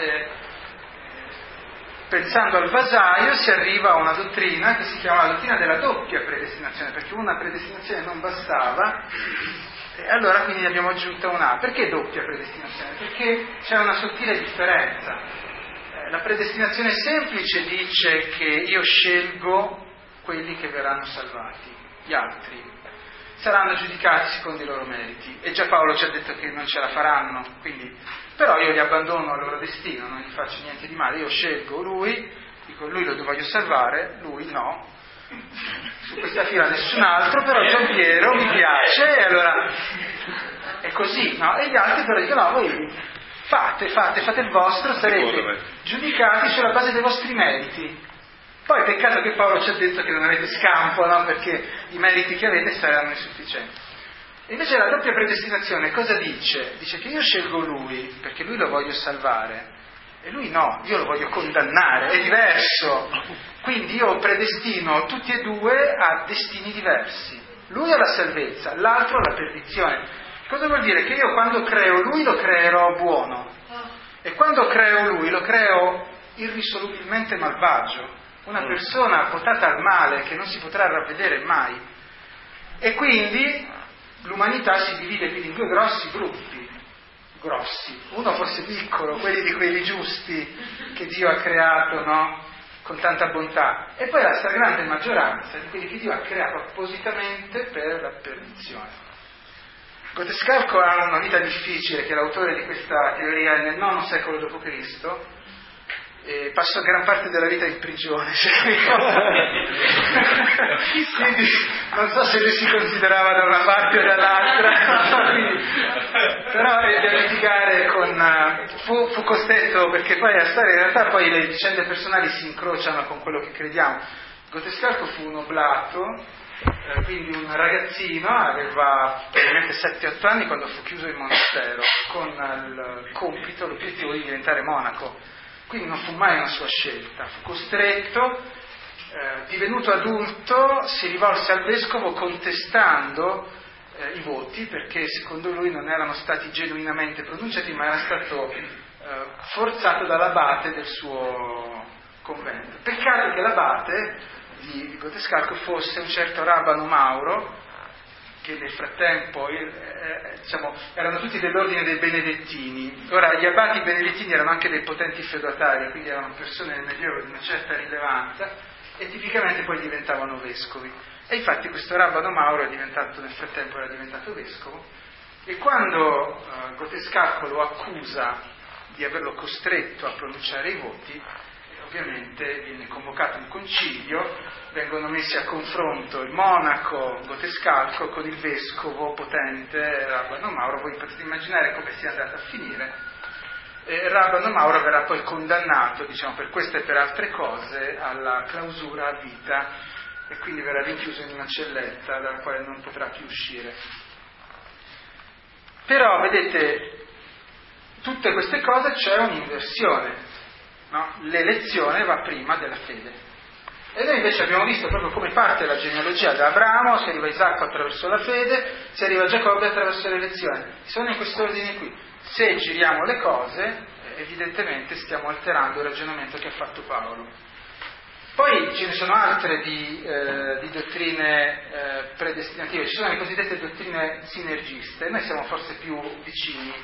Speaker 1: Pensando al vasaio si arriva a una dottrina che si chiama la dottrina della doppia predestinazione, perché una predestinazione non bastava, e allora quindi ne abbiamo aggiunta una. Perché doppia predestinazione? Perché c'è una sottile differenza. La predestinazione semplice dice che io scelgo quelli che verranno salvati, gli altri saranno giudicati secondo i loro meriti, e già Paolo ci ha detto che non ce la faranno, quindi però io li abbandono al loro destino, non gli faccio niente di male, io scelgo lui, dico lui lo voglio salvare, lui no, su questa fila nessun altro, però Giampiero mi piace, e allora è così, no? E gli altri però dicono no, voi fate il vostro, sarete giudicati sulla base dei vostri meriti. Poi peccato che Paolo ci ha detto che non avete scampo, no? Perché i meriti che avete saranno insufficienti. E invece la doppia predestinazione cosa dice? Dice che io scelgo lui perché lui lo voglio salvare e lui no, io lo voglio condannare, è diverso. Quindi io predestino tutti e due a destini diversi. Lui alla salvezza, l'altro alla perdizione. Cosa vuol dire? Che io quando creo lui lo creerò buono e quando creo lui lo creo irrisolubilmente malvagio. Una persona portata al male che non si potrà ravvedere mai. E quindi l'umanità si divide quindi in due grossi gruppi, uno forse piccolo, quelli di quelli giusti che Dio ha creato, no? Con tanta bontà, e poi la stragrande maggioranza di quelli che Dio ha creato appositamente per la perdizione. Gotescalco ha una vita difficile, che è l'autore di questa teoria nel IX secolo d.C., e passò gran parte della vita in prigione, quindi non so se lui si considerava da una parte o dall'altra, però da litigare fu costretto, perché poi a stare in realtà poi le vicende personali si incrociano con quello che crediamo. Gotescalco fu un oblato, quindi un ragazzino, aveva probabilmente 7-8 anni quando fu chiuso in monastero con l'obiettivo di diventare monaco. Quindi non fu mai una sua scelta, fu costretto, divenuto adulto, si rivolse al vescovo contestando i voti, perché secondo lui non erano stati genuinamente pronunciati, ma era stato forzato dall'abate del suo convento. Peccato che l'abate di Gotescalco fosse un certo Rabano Mauro, che nel frattempo erano tutti dell'ordine dei benedettini. Ora, gli abati benedettini erano anche dei potenti feudatari, quindi erano persone nel Medioevo di una certa rilevanza, e tipicamente poi diventavano vescovi. E infatti questo Rabbano Mauro nel frattempo era diventato vescovo, e quando Gotescalco lo accusa di averlo costretto a pronunciare i voti, ovviamente viene convocato un concilio, vengono messi a confronto il monaco Gotescalco con il vescovo potente Rabbano Mauro. Voi potete immaginare come sia andato a finire. Rabbano Mauro verrà poi condannato, per queste e per altre cose, alla clausura a vita, e quindi verrà rinchiuso in una celletta dalla quale non potrà più uscire. Però, vedete, tutte queste cose c'è un'inversione, no? L'elezione va prima della fede. E noi invece abbiamo visto proprio come parte la genealogia da Abramo, si arriva a Isacco attraverso la fede, si arriva a Giacobbe attraverso l'elezione. Sono in quest'ordine qui. Se giriamo le cose, evidentemente stiamo alterando il ragionamento che ha fatto Paolo. Poi ce ne sono altre di dottrine predestinative, ci sono le cosiddette dottrine sinergiste, noi siamo forse più vicini.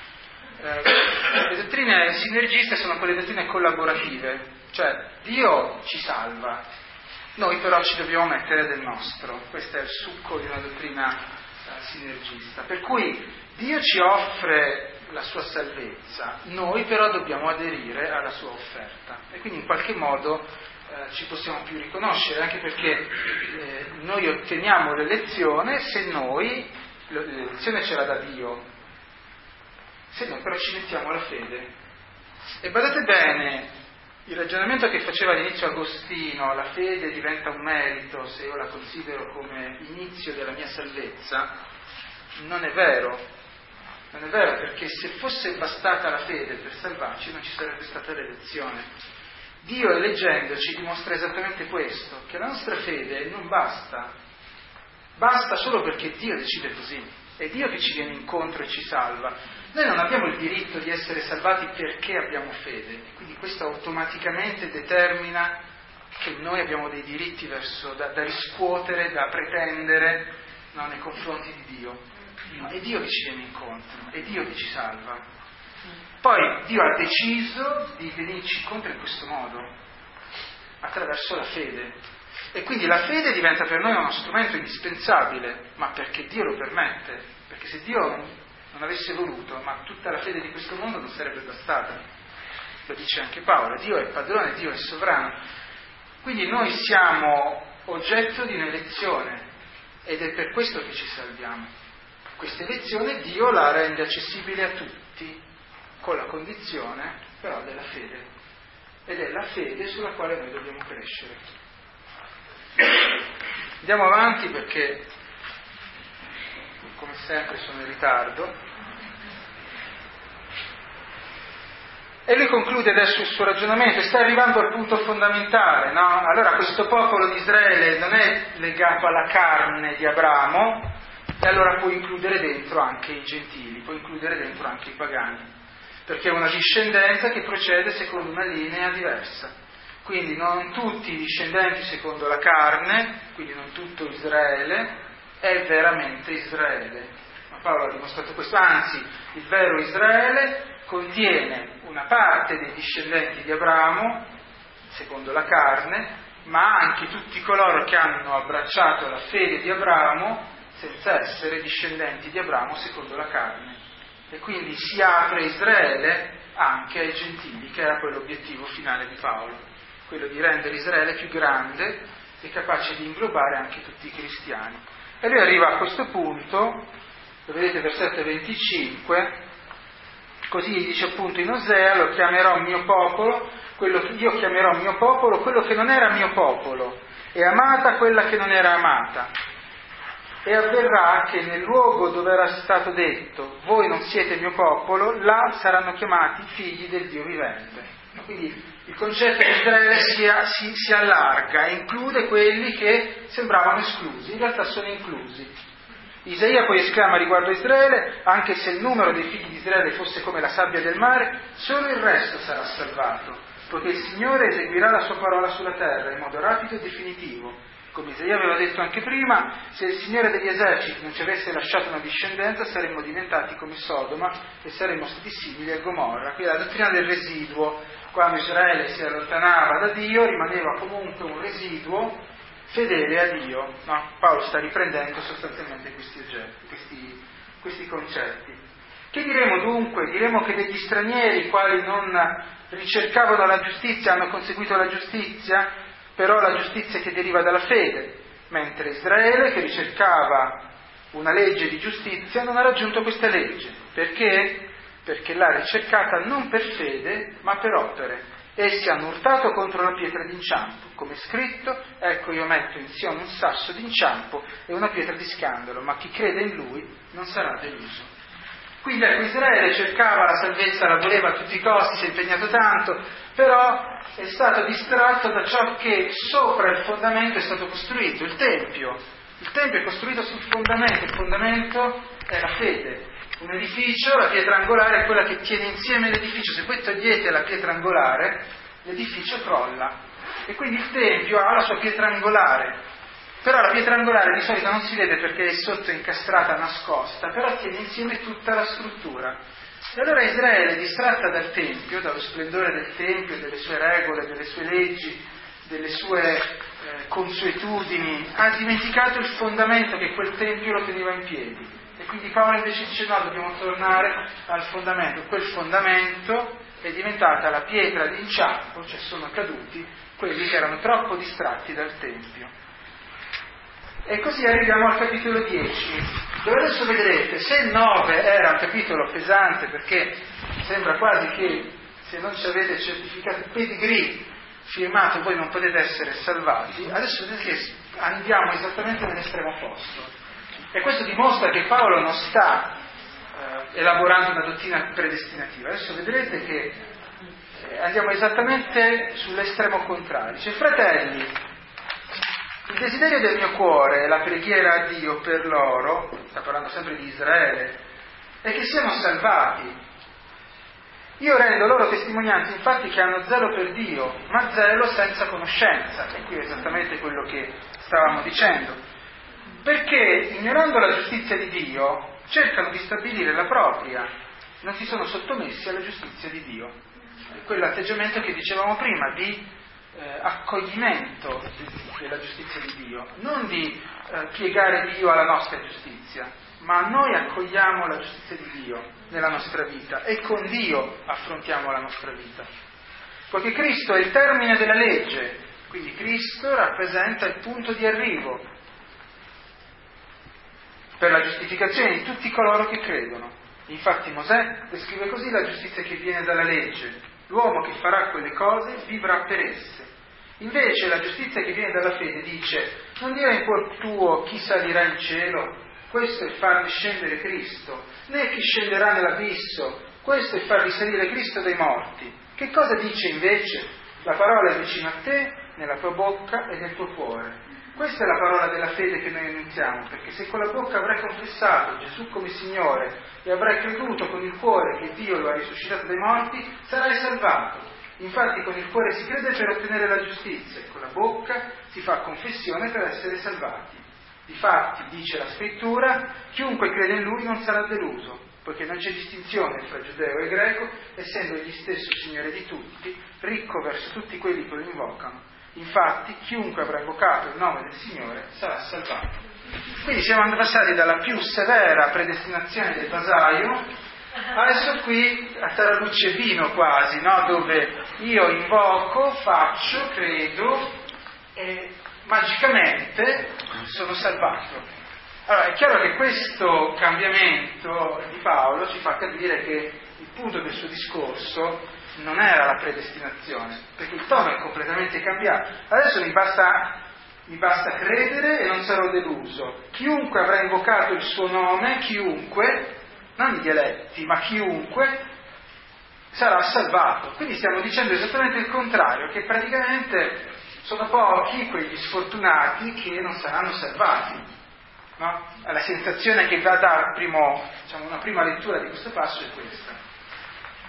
Speaker 1: Le dottrine sinergiste sono quelle dottrine collaborative, cioè Dio ci salva, noi però ci dobbiamo mettere del nostro. Questo è il succo di una dottrina sinergista, per cui Dio ci offre la sua salvezza, noi però dobbiamo aderire alla sua offerta, e quindi in qualche modo ci possiamo più riconoscere, anche perché noi otteniamo l'elezione se noi, l'elezione ce l'ha da Dio, se noi però ci mettiamo alla fede. E badate bene, il ragionamento che faceva all'inizio Agostino, la fede diventa un merito se io la considero come inizio della mia salvezza, non è vero. Non è vero, perché se fosse bastata la fede per salvarci non ci sarebbe stata l'elezione. Dio, eleggendoci, dimostra esattamente questo, che la nostra fede non basta solo perché Dio decide così, è Dio che ci viene incontro e ci salva. Noi non abbiamo il diritto di essere salvati perché abbiamo fede, quindi questo automaticamente determina che noi abbiamo dei diritti da riscuotere, da pretendere, no, nei confronti di Dio. No, è Dio che ci viene incontro, è Dio che ci salva. Poi Dio ha deciso di venirci incontro in questo modo, attraverso la fede. E quindi la fede diventa per noi uno strumento indispensabile, ma perché Dio lo permette. Perché se Dio non avesse voluto, ma tutta la fede di questo mondo non sarebbe bastata. Lo dice anche Paolo, Dio è padrone, Dio è sovrano. Quindi noi siamo oggetto di un'elezione, ed è per questo che ci salviamo. Questa elezione Dio la rende accessibile a tutti, con la condizione però della fede, ed è la fede sulla quale noi dobbiamo crescere. Andiamo avanti perché come sempre sono in ritardo, e lui conclude adesso il suo ragionamento, sta arrivando al punto fondamentale, no? Allora, questo popolo di Israele non è legato alla carne di Abramo, e allora può includere dentro anche i gentili, può includere dentro anche i pagani, perché è una discendenza che procede secondo una linea diversa. Quindi non tutti i discendenti secondo la carne, quindi non tutto Israele, è veramente Israele. Ma Paolo ha dimostrato questo, anzi, il vero Israele contiene una parte dei discendenti di Abramo, secondo la carne, ma anche tutti coloro che hanno abbracciato la fede di Abramo senza essere discendenti di Abramo secondo la carne. E quindi si apre Israele anche ai gentili, che era poi l'obiettivo finale di Paolo, quello di rendere Israele più grande e capace di inglobare anche tutti i cristiani. E lui arriva a questo punto, lo vedete versetto 25, così dice appunto in Osea: lo chiamerò mio popolo, io chiamerò mio popolo quello che non era mio popolo, e amata quella che non era amata. E avverrà che nel luogo dove era stato detto voi non siete mio popolo, là saranno chiamati figli del Dio vivente. Quindi il concetto di Israele si allarga e include quelli che sembravano esclusi, in realtà sono inclusi. Isaia poi esclama riguardo a Israele: anche se il numero dei figli di Israele fosse come la sabbia del mare, solo il resto sarà salvato, poiché il Signore eseguirà la sua parola sulla terra in modo rapido e definitivo. come Isaia aveva detto anche prima, se il Signore degli eserciti non ci avesse lasciato una discendenza saremmo diventati come Sodoma e saremmo stati simili a Gomorra. Quindi la dottrina del residuo, quando Israele si allontanava da Dio rimaneva comunque un residuo fedele a Dio. No? Paolo sta riprendendo sostanzialmente questi concetti. Che diremo dunque? Diremo che degli stranieri, i quali non ricercavano la giustizia, hanno conseguito la giustizia, però la giustizia che deriva dalla fede, mentre Israele, che ricercava una legge di giustizia, non ha raggiunto questa legge. Perché? Perché l'ha ricercata non per fede, ma per opere. Essi hanno urtato contro la pietra d'inciampo, come è scritto: ecco, io metto in Sion un sasso d'inciampo e una pietra di scandalo, ma chi crede in lui non sarà deluso. Quindi ecco, Israele cercava la salvezza, la voleva a tutti i costi, si è impegnato tanto, però è stato distratto da ciò che sopra il fondamento è stato costruito, il Tempio. Il Tempio è costruito sul fondamento, il fondamento è la fede. Un edificio, la pietra angolare è quella che tiene insieme l'edificio. Se voi togliete la pietra angolare, l'edificio crolla. E quindi il Tempio ha la sua pietra angolare. Però la pietra angolare di solito non si vede perché è sotto incastrata, nascosta, però tiene insieme tutta la struttura. E allora Israele, distratta dal Tempio, dallo splendore del Tempio, delle sue regole, delle sue leggi, delle sue consuetudini, ha dimenticato il fondamento che quel Tempio lo teneva in piedi. E quindi Paolo invece dice: no, dobbiamo tornare al fondamento. Quel fondamento è diventata la pietra d'inciampo, cioè sono caduti quelli che erano troppo distratti dal Tempio. E così arriviamo al capitolo 10, dove adesso vedrete, se il 9 era un capitolo pesante, perché sembra quasi che se non ci avete certificato il pedigree firmato voi non potete essere salvati, adesso vedete che andiamo esattamente nell'estremo opposto. E questo dimostra che Paolo non sta elaborando una dottrina predestinativa. Adesso vedrete che andiamo esattamente sull'estremo contrario. Dice: fratelli, il desiderio del mio cuore e la preghiera a Dio per loro, sta parlando sempre di Israele, è che siano salvati. Io rendo loro testimonianza infatti che hanno zelo per Dio, ma zelo senza conoscenza. E qui è esattamente quello che stavamo dicendo. Perché, ignorando la giustizia di Dio, cercano di stabilire la propria, non si sono sottomessi alla giustizia di Dio. È quell'atteggiamento che dicevamo prima, di accoglimento della giustizia di Dio, non di piegare Dio alla nostra giustizia, ma noi accogliamo la giustizia di Dio nella nostra vita e con Dio affrontiamo la nostra vita. Poiché Cristo è il termine della legge, quindi Cristo rappresenta il punto di arrivo per la giustificazione di tutti coloro che credono. Infatti Mosè descrive così la giustizia che viene dalla legge: l'uomo che farà quelle cose vivrà per esse. Invece la giustizia che viene dalla fede dice: non dire in cuor tuo chi salirà in cielo, questo è far discendere Cristo, né chi scenderà nell'abisso, questo è far risalire Cristo dai morti. Che cosa dice invece? La parola è vicino a te, nella tua bocca e nel tuo cuore. Questa è la parola della fede che noi annunziamo, perché se con la bocca avrai confessato Gesù come Signore e avrai creduto con il cuore che Dio lo ha risuscitato dai morti, sarai salvato. Infatti con il cuore si crede per ottenere la giustizia e con la bocca si fa confessione per essere salvati. Difatti, dice la Scrittura, chiunque crede in Lui non sarà deluso, poiché non c'è distinzione fra giudeo e greco, essendo egli stesso Signore di tutti, ricco verso tutti quelli che lo invocano. Infatti, chiunque avrà invocato il nome del Signore sarà salvato. Quindi siamo passati dalla più severa predestinazione del vasaio adesso qui a tarallucce e vino quasi, no? Dove io invoco, faccio, credo e magicamente sono salvato. Allora è chiaro che questo cambiamento di Paolo ci fa capire che il punto del suo discorso non era la predestinazione, perché il tono è completamente cambiato. Adesso mi basta credere e non sarò deluso. Chiunque avrà invocato il suo nome, chiunque, non gli eletti, ma chiunque, sarà salvato. Quindi stiamo dicendo esattamente il contrario, che praticamente sono pochi quegli sfortunati che non saranno salvati. No? La sensazione che va da una prima lettura di questo passo è questa.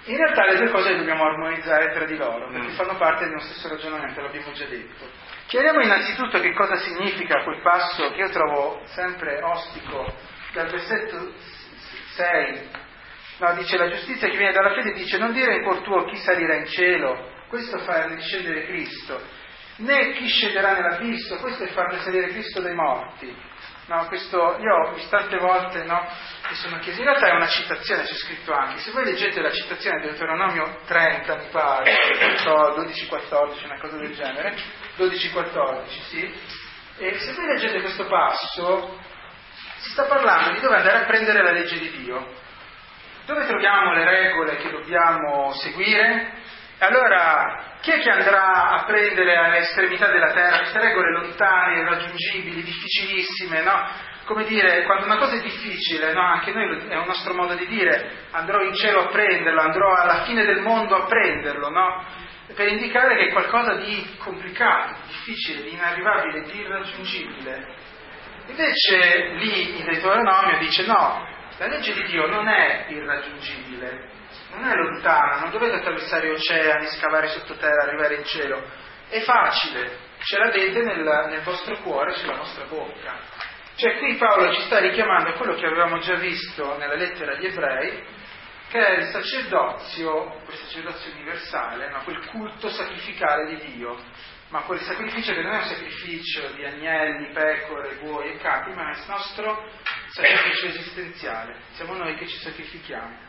Speaker 1: In realtà le due cose le dobbiamo armonizzare tra di loro, perché fanno parte di uno stesso ragionamento, l'abbiamo già detto. Chiariamo innanzitutto che cosa significa quel passo che io trovo sempre ostico, dal versetto 6, no, dice: la giustizia che viene dalla fede, dice: non dire in cuor tuo chi salirà in cielo, questo fa discendere Cristo, né chi scenderà nell'abisso, questo è farne salire Cristo dai morti. No, questo io ho visto tante volte, no, che sono chiese. In realtà è una citazione, c'è scritto anche. Se voi leggete la citazione di Deuteronomio 30, mi pare, 12-14, una cosa del genere, 12-14, sì. E se voi leggete questo passo, si sta parlando di dove andare a prendere la legge di Dio. Dove troviamo le regole che dobbiamo seguire? Allora, chi è che andrà a prendere alle estremità della terra queste regole lontane, irraggiungibili, difficilissime, no? Come dire, quando una cosa è difficile, no? Anche noi è un nostro modo di dire, andrò in cielo a prenderlo, andrò alla fine del mondo a prenderlo, no? Per indicare che è qualcosa di complicato, di difficile, di inarrivabile, di irraggiungibile. Invece lì in Deuteronomio dice no, la legge di Dio non è irraggiungibile, non è lontana, non dovete attraversare oceani, scavare sottoterra, arrivare in cielo. È facile, ce l'avete nel vostro cuore, sulla vostra bocca. Cioè qui Paolo ci sta richiamando a quello che avevamo già visto nella lettera agli Ebrei, che è il sacerdozio, quel sacerdozio universale, no? Quel culto sacrificale di Dio, ma quel sacrificio che non è un sacrificio di agnelli, pecore, buoi e capi, ma è il nostro sacrificio esistenziale, siamo noi che ci sacrifichiamo.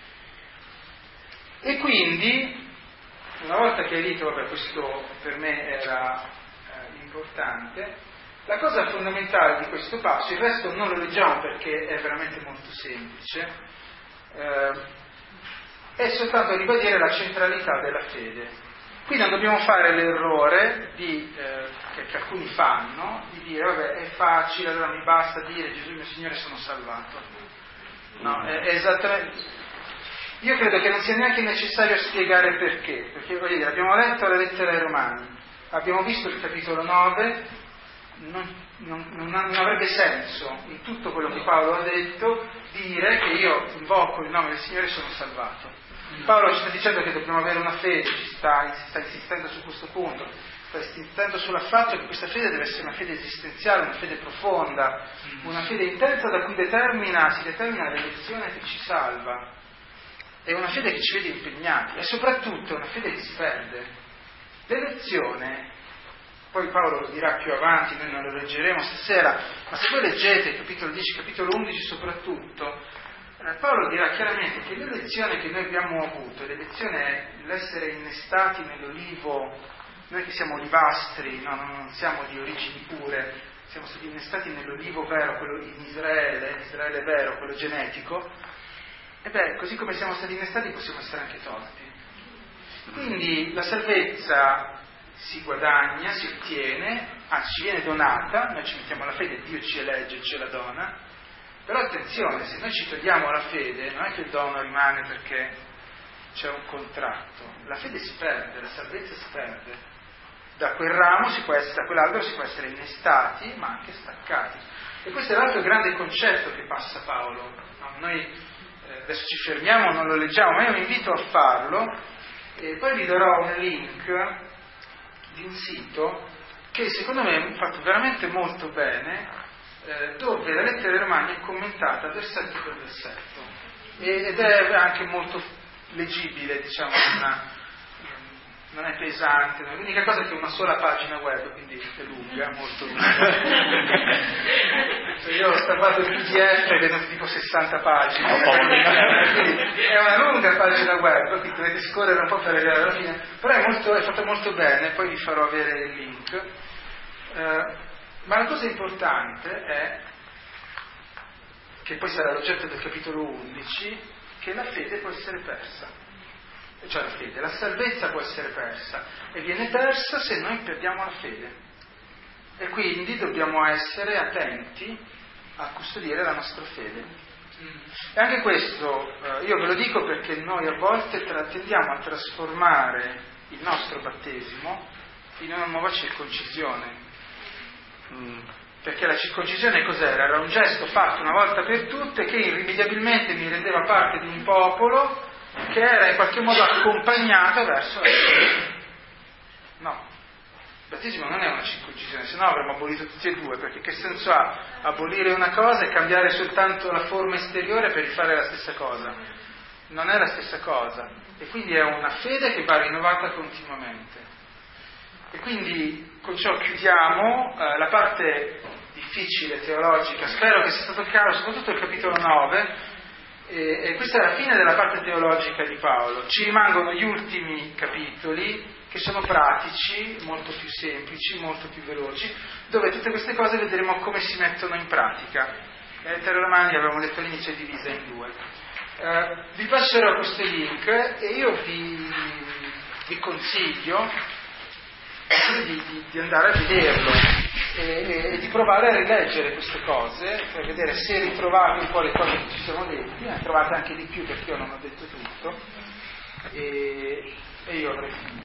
Speaker 1: E quindi, una volta chiarito, vabbè, questo per me era importante, la cosa fondamentale di questo passo, il resto non lo leggiamo perché è veramente molto semplice, è soltanto ribadire la centralità della fede. Qui non dobbiamo fare l'errore che alcuni fanno, di dire vabbè è facile, allora mi basta dire Gesù mio Signore, sono salvato. No, è esattamente... Io credo che non sia neanche necessario spiegare perché voglio dire, abbiamo letto la lettera ai Romani, abbiamo visto il capitolo 9, non avrebbe senso in tutto quello che Paolo ha detto dire che io invoco il nome del Signore e sono salvato. Paolo ci sta dicendo che dobbiamo avere una fede, ci sta insistendo su questo punto, sta insistendo sul fatto che questa fede deve essere una fede esistenziale, una fede profonda, una fede intensa da cui si determina l'elezione che ci salva. È una fede che ci vede impegnati e soprattutto è una fede che si perde. L'elezione, poi Paolo lo dirà più avanti, noi non lo leggeremo stasera, ma se voi leggete capitolo 10, capitolo 11 soprattutto, Paolo dirà chiaramente che l'elezione che noi abbiamo avuto, l'elezione è l'essere innestati nell'olivo, noi che siamo olivastri, no, non siamo di origini pure, siamo stati innestati nell'olivo vero, quello in Israele vero, quello genetico. E beh, così come siamo stati innestati possiamo essere anche tolti. Quindi la salvezza si guadagna, si ottiene, anzi ci viene donata, noi ci mettiamo la fede, Dio ci elegge, ce la dona, però attenzione, se noi ci togliamo la fede, non è che il dono rimane perché c'è un contratto, la fede si perde, la salvezza si perde. Da quel ramo da quell'albero si può essere innestati, ma anche staccati. E questo è l'altro grande concetto che passa Paolo. No? Noi adesso ci fermiamo, non lo leggiamo, ma io vi invito a farlo e poi vi darò un link di un sito che secondo me è fatto veramente molto bene, dove la lettera ai Romani è commentata versetto per versetto ed è anche molto leggibile, diciamo, non è pesante, l'unica cosa è che è una sola pagina web, quindi è lunga, molto lunga. Io ho stampato il PDF ed è tipo 60 pagine, quindi è una lunga pagina web, quindi dovete scorrere un po' per arrivare alla fine, però è fatta molto bene, poi vi farò avere il link. Ma la cosa importante è, che poi sarà l'oggetto del capitolo 11, che la fede può essere persa. Cioè la salvezza può essere persa e viene persa se noi perdiamo la fede, e quindi dobbiamo essere attenti a custodire la nostra fede. E anche questo io ve lo dico perché noi a volte tendiamo a trasformare il nostro battesimo in una nuova circoncisione, perché la circoncisione cos'era? Era un gesto fatto una volta per tutte che irrimediabilmente mi rendeva parte di un popolo che era in qualche modo accompagnato verso la fede. No, il battesimo non è una circoncisione, se no avremmo abolito tutti e due, perché che senso ha abolire una cosa e cambiare soltanto la forma esteriore per rifare la stessa cosa? Non è la stessa cosa, e quindi è una fede che va rinnovata continuamente. E quindi con ciò chiudiamo la parte difficile teologica, spero che sia stato chiaro, soprattutto il capitolo 9, e questa è la fine della parte teologica di Paolo. Ci rimangono gli ultimi capitoli, che sono pratici, molto più semplici, molto più veloci, dove tutte queste cose vedremo come si mettono in pratica. La lettera ai Romani, avevamo detto all'inizio, è divisa in due. Vi passerò questo link e io vi consiglio di andare a vederlo e di provare a rileggere queste cose per vedere se ritrovate un po' le cose che ci siamo detti, ne trovate anche di più perché io non ho detto tutto, e io avrei finito.